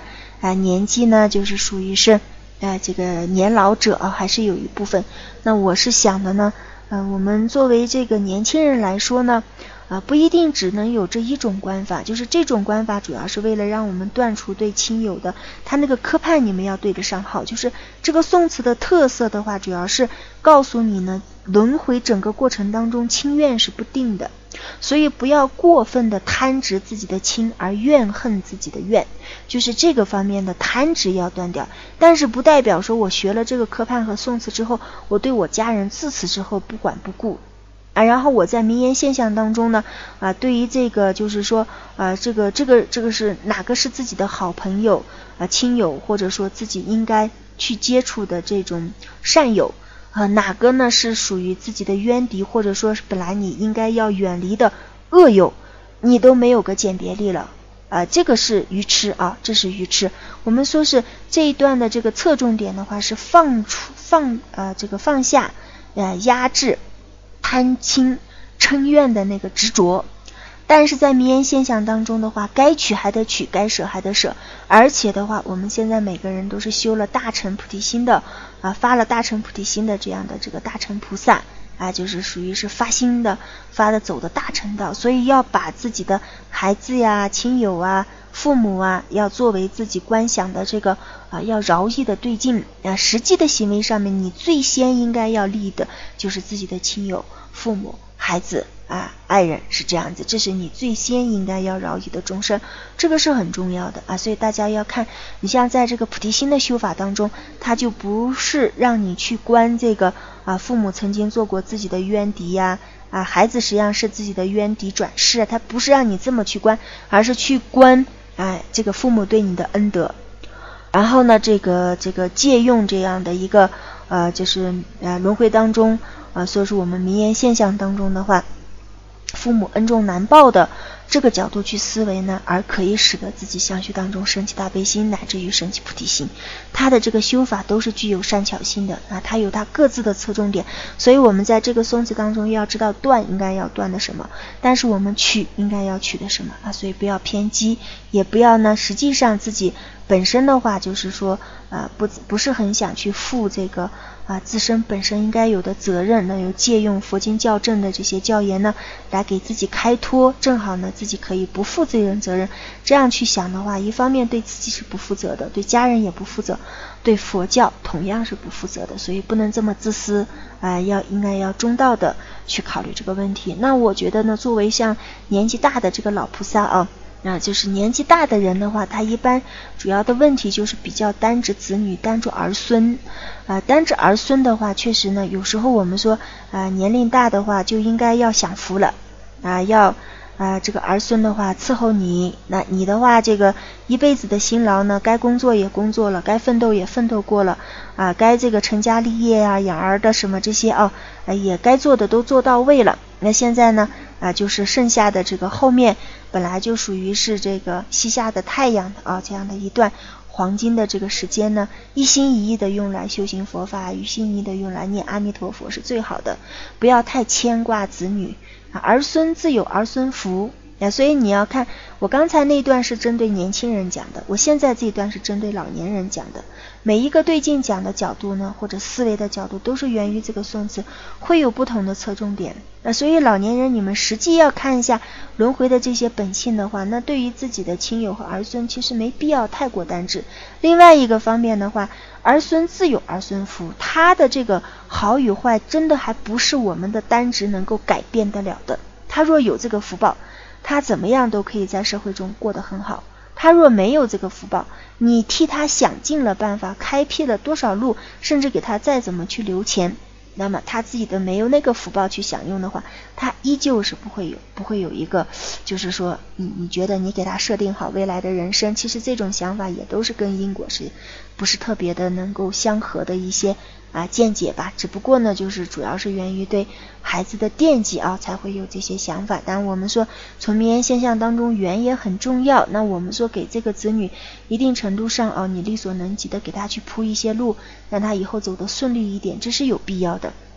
年纪呢就是属于是这个年老者还是有一部分。那我是想的呢我们作为这个年轻人来说呢不一定只能有这一种观法，就是这种观法主要是为了让我们断除对亲友的他那个科判你们要对得上号，就是这个宋词的特色的话主要是告诉你呢轮回整个过程当中亲怨是不定的，所以不要过分的贪执自己的亲而怨恨自己的怨，就是这个方面的贪执要断掉。但是不代表说我学了这个科判和宋词之后我对我家人自此之后不管不顾然后我在名言现象当中呢对于这个就是说这个是哪个是自己的好朋友亲友，或者说自己应该去接触的这种善友哪个呢是属于自己的冤敌，或者说是本来你应该要远离的恶友，你都没有个鉴别力了这个是愚痴这是愚痴。我们说是这一段的这个侧重点的话是放下压制贪亲嗔怨的那个执着，但是在名言现象当中的话该取还得取，该舍还得舍。而且的话我们现在每个人都是修了大乘菩提心的发了大乘菩提心的这样的这个大乘菩萨就是属于是发心的走的大乘道，所以要把自己的孩子呀亲友父母要作为自己观想的这个要饶益的对境实际的行为上面你最先应该要立的就是自己的亲友父母孩子爱人，是这样子，这是你最先应该要饶益的众生，这个是很重要的所以大家要看你像在这个菩提心的修法当中，它就不是让你去观这个父母曾经做过自己的冤敌孩子实际上是自己的冤敌转世它不是让你这么去观，而是去观这个父母对你的恩德，然后呢这个借用这样的一个就是轮回当中所以说我们名言现象当中的话父母恩重难报的这个角度去思维呢，而可以使得自己相续当中升起大悲心，乃至于升起菩提心。它的这个修法都是具有善巧心的它有它各自的侧重点，所以我们在这个颂词当中要知道断应该要断的什么，但是我们取应该要取的什么所以不要偏激，也不要呢实际上自己本身的话就是说不是很想去负这个自身本身应该有的责任呢，有借用佛经教正的这些教言呢来给自己开脱，正好呢自己可以不负这种责任。这样去想的话，一方面对自己是不负责的，对家人也不负责，对佛教同样是不负责的，所以不能这么自私应该要中道的去考虑这个问题。那我觉得呢作为像年纪大的这个老菩萨就是年纪大的人的话，他一般主要的问题就是比较单指子女，单指儿孙单指儿孙的话，确实呢有时候我们说年龄大的话就应该要享福了要这个儿孙的话伺候你，那你的话这个一辈子的辛劳呢，该工作也工作了，该奋斗也奋斗过了该这个成家立业养儿的什么这些也该做的都做到位了。那现在呢就是剩下的这个后面本来就属于是这个西下的太阳的这样的一段黄金的这个时间呢，一心一意的用来修行佛法，一心一意的用来念阿弥陀佛是最好的，不要太牵挂子女儿孙自有儿孙福所以你要看我刚才那段是针对年轻人讲的，我现在这一段是针对老年人讲的，每一个对境讲的角度呢或者思维的角度都是源于这个颂词，会有不同的侧重点所以老年人你们实际要看一下轮回的这些本性的话，那对于自己的亲友和儿孙其实没必要太过单指。另外一个方面的话，儿孙自有儿孙福，他的这个好与坏真的还不是我们的单指能够改变得了的，他若有这个福报，他怎么样都可以在社会中过得很好，他若没有这个福报，你替他想尽了办法，开辟了多少路，甚至给他再怎么去留钱，那么他自己的没有那个福报去享用的话，他依旧是不会有一个就是说你觉得你给他设定好未来的人生，其实这种想法也都是跟因果是不是特别的能够相合的一些见解吧，只不过呢就是主要是源于对孩子的惦记才会有这些想法。当然我们说从名言现象当中缘也很重要，那我们说给这个子女一定程度上你力所能及的给他去铺一些路，让他以后走得顺利一点，这是有必要的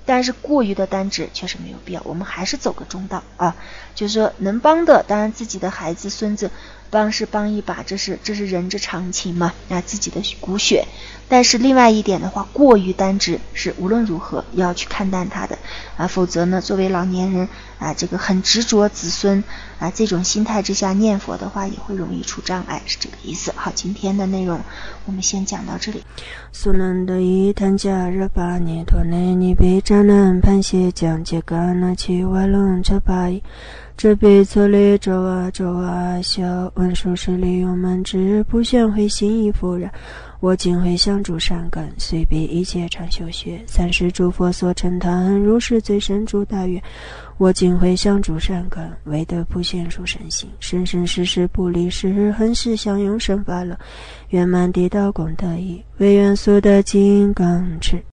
但是过于的单直确实没有必要，我们还是走个中道啊，就是说能帮的，当然自己的孩子孙子帮是帮一把，这是人之常情嘛，自己的骨血。但是另外一点的话，过于单直是无论如何要去看淡它的否则呢，作为老年人这个很执着子孙这种心态之下念佛的话，也会容易出障碍，是这个意思。好，今天的内容我们先讲到这里。 苏南的一谈加热巴尼托内尼比扎南潘西讲解干那奇瓦隆这巴伊这辈策略周啊小文殊师利用满之不显会心意复然我今会相助善根随彼一切常修学三世诸佛所称叹如是最深诸大愿我今会相助善根为得不显殊身心生生世世不离世恒世相拥生法乐圆满地道功德意唯愿速得金刚持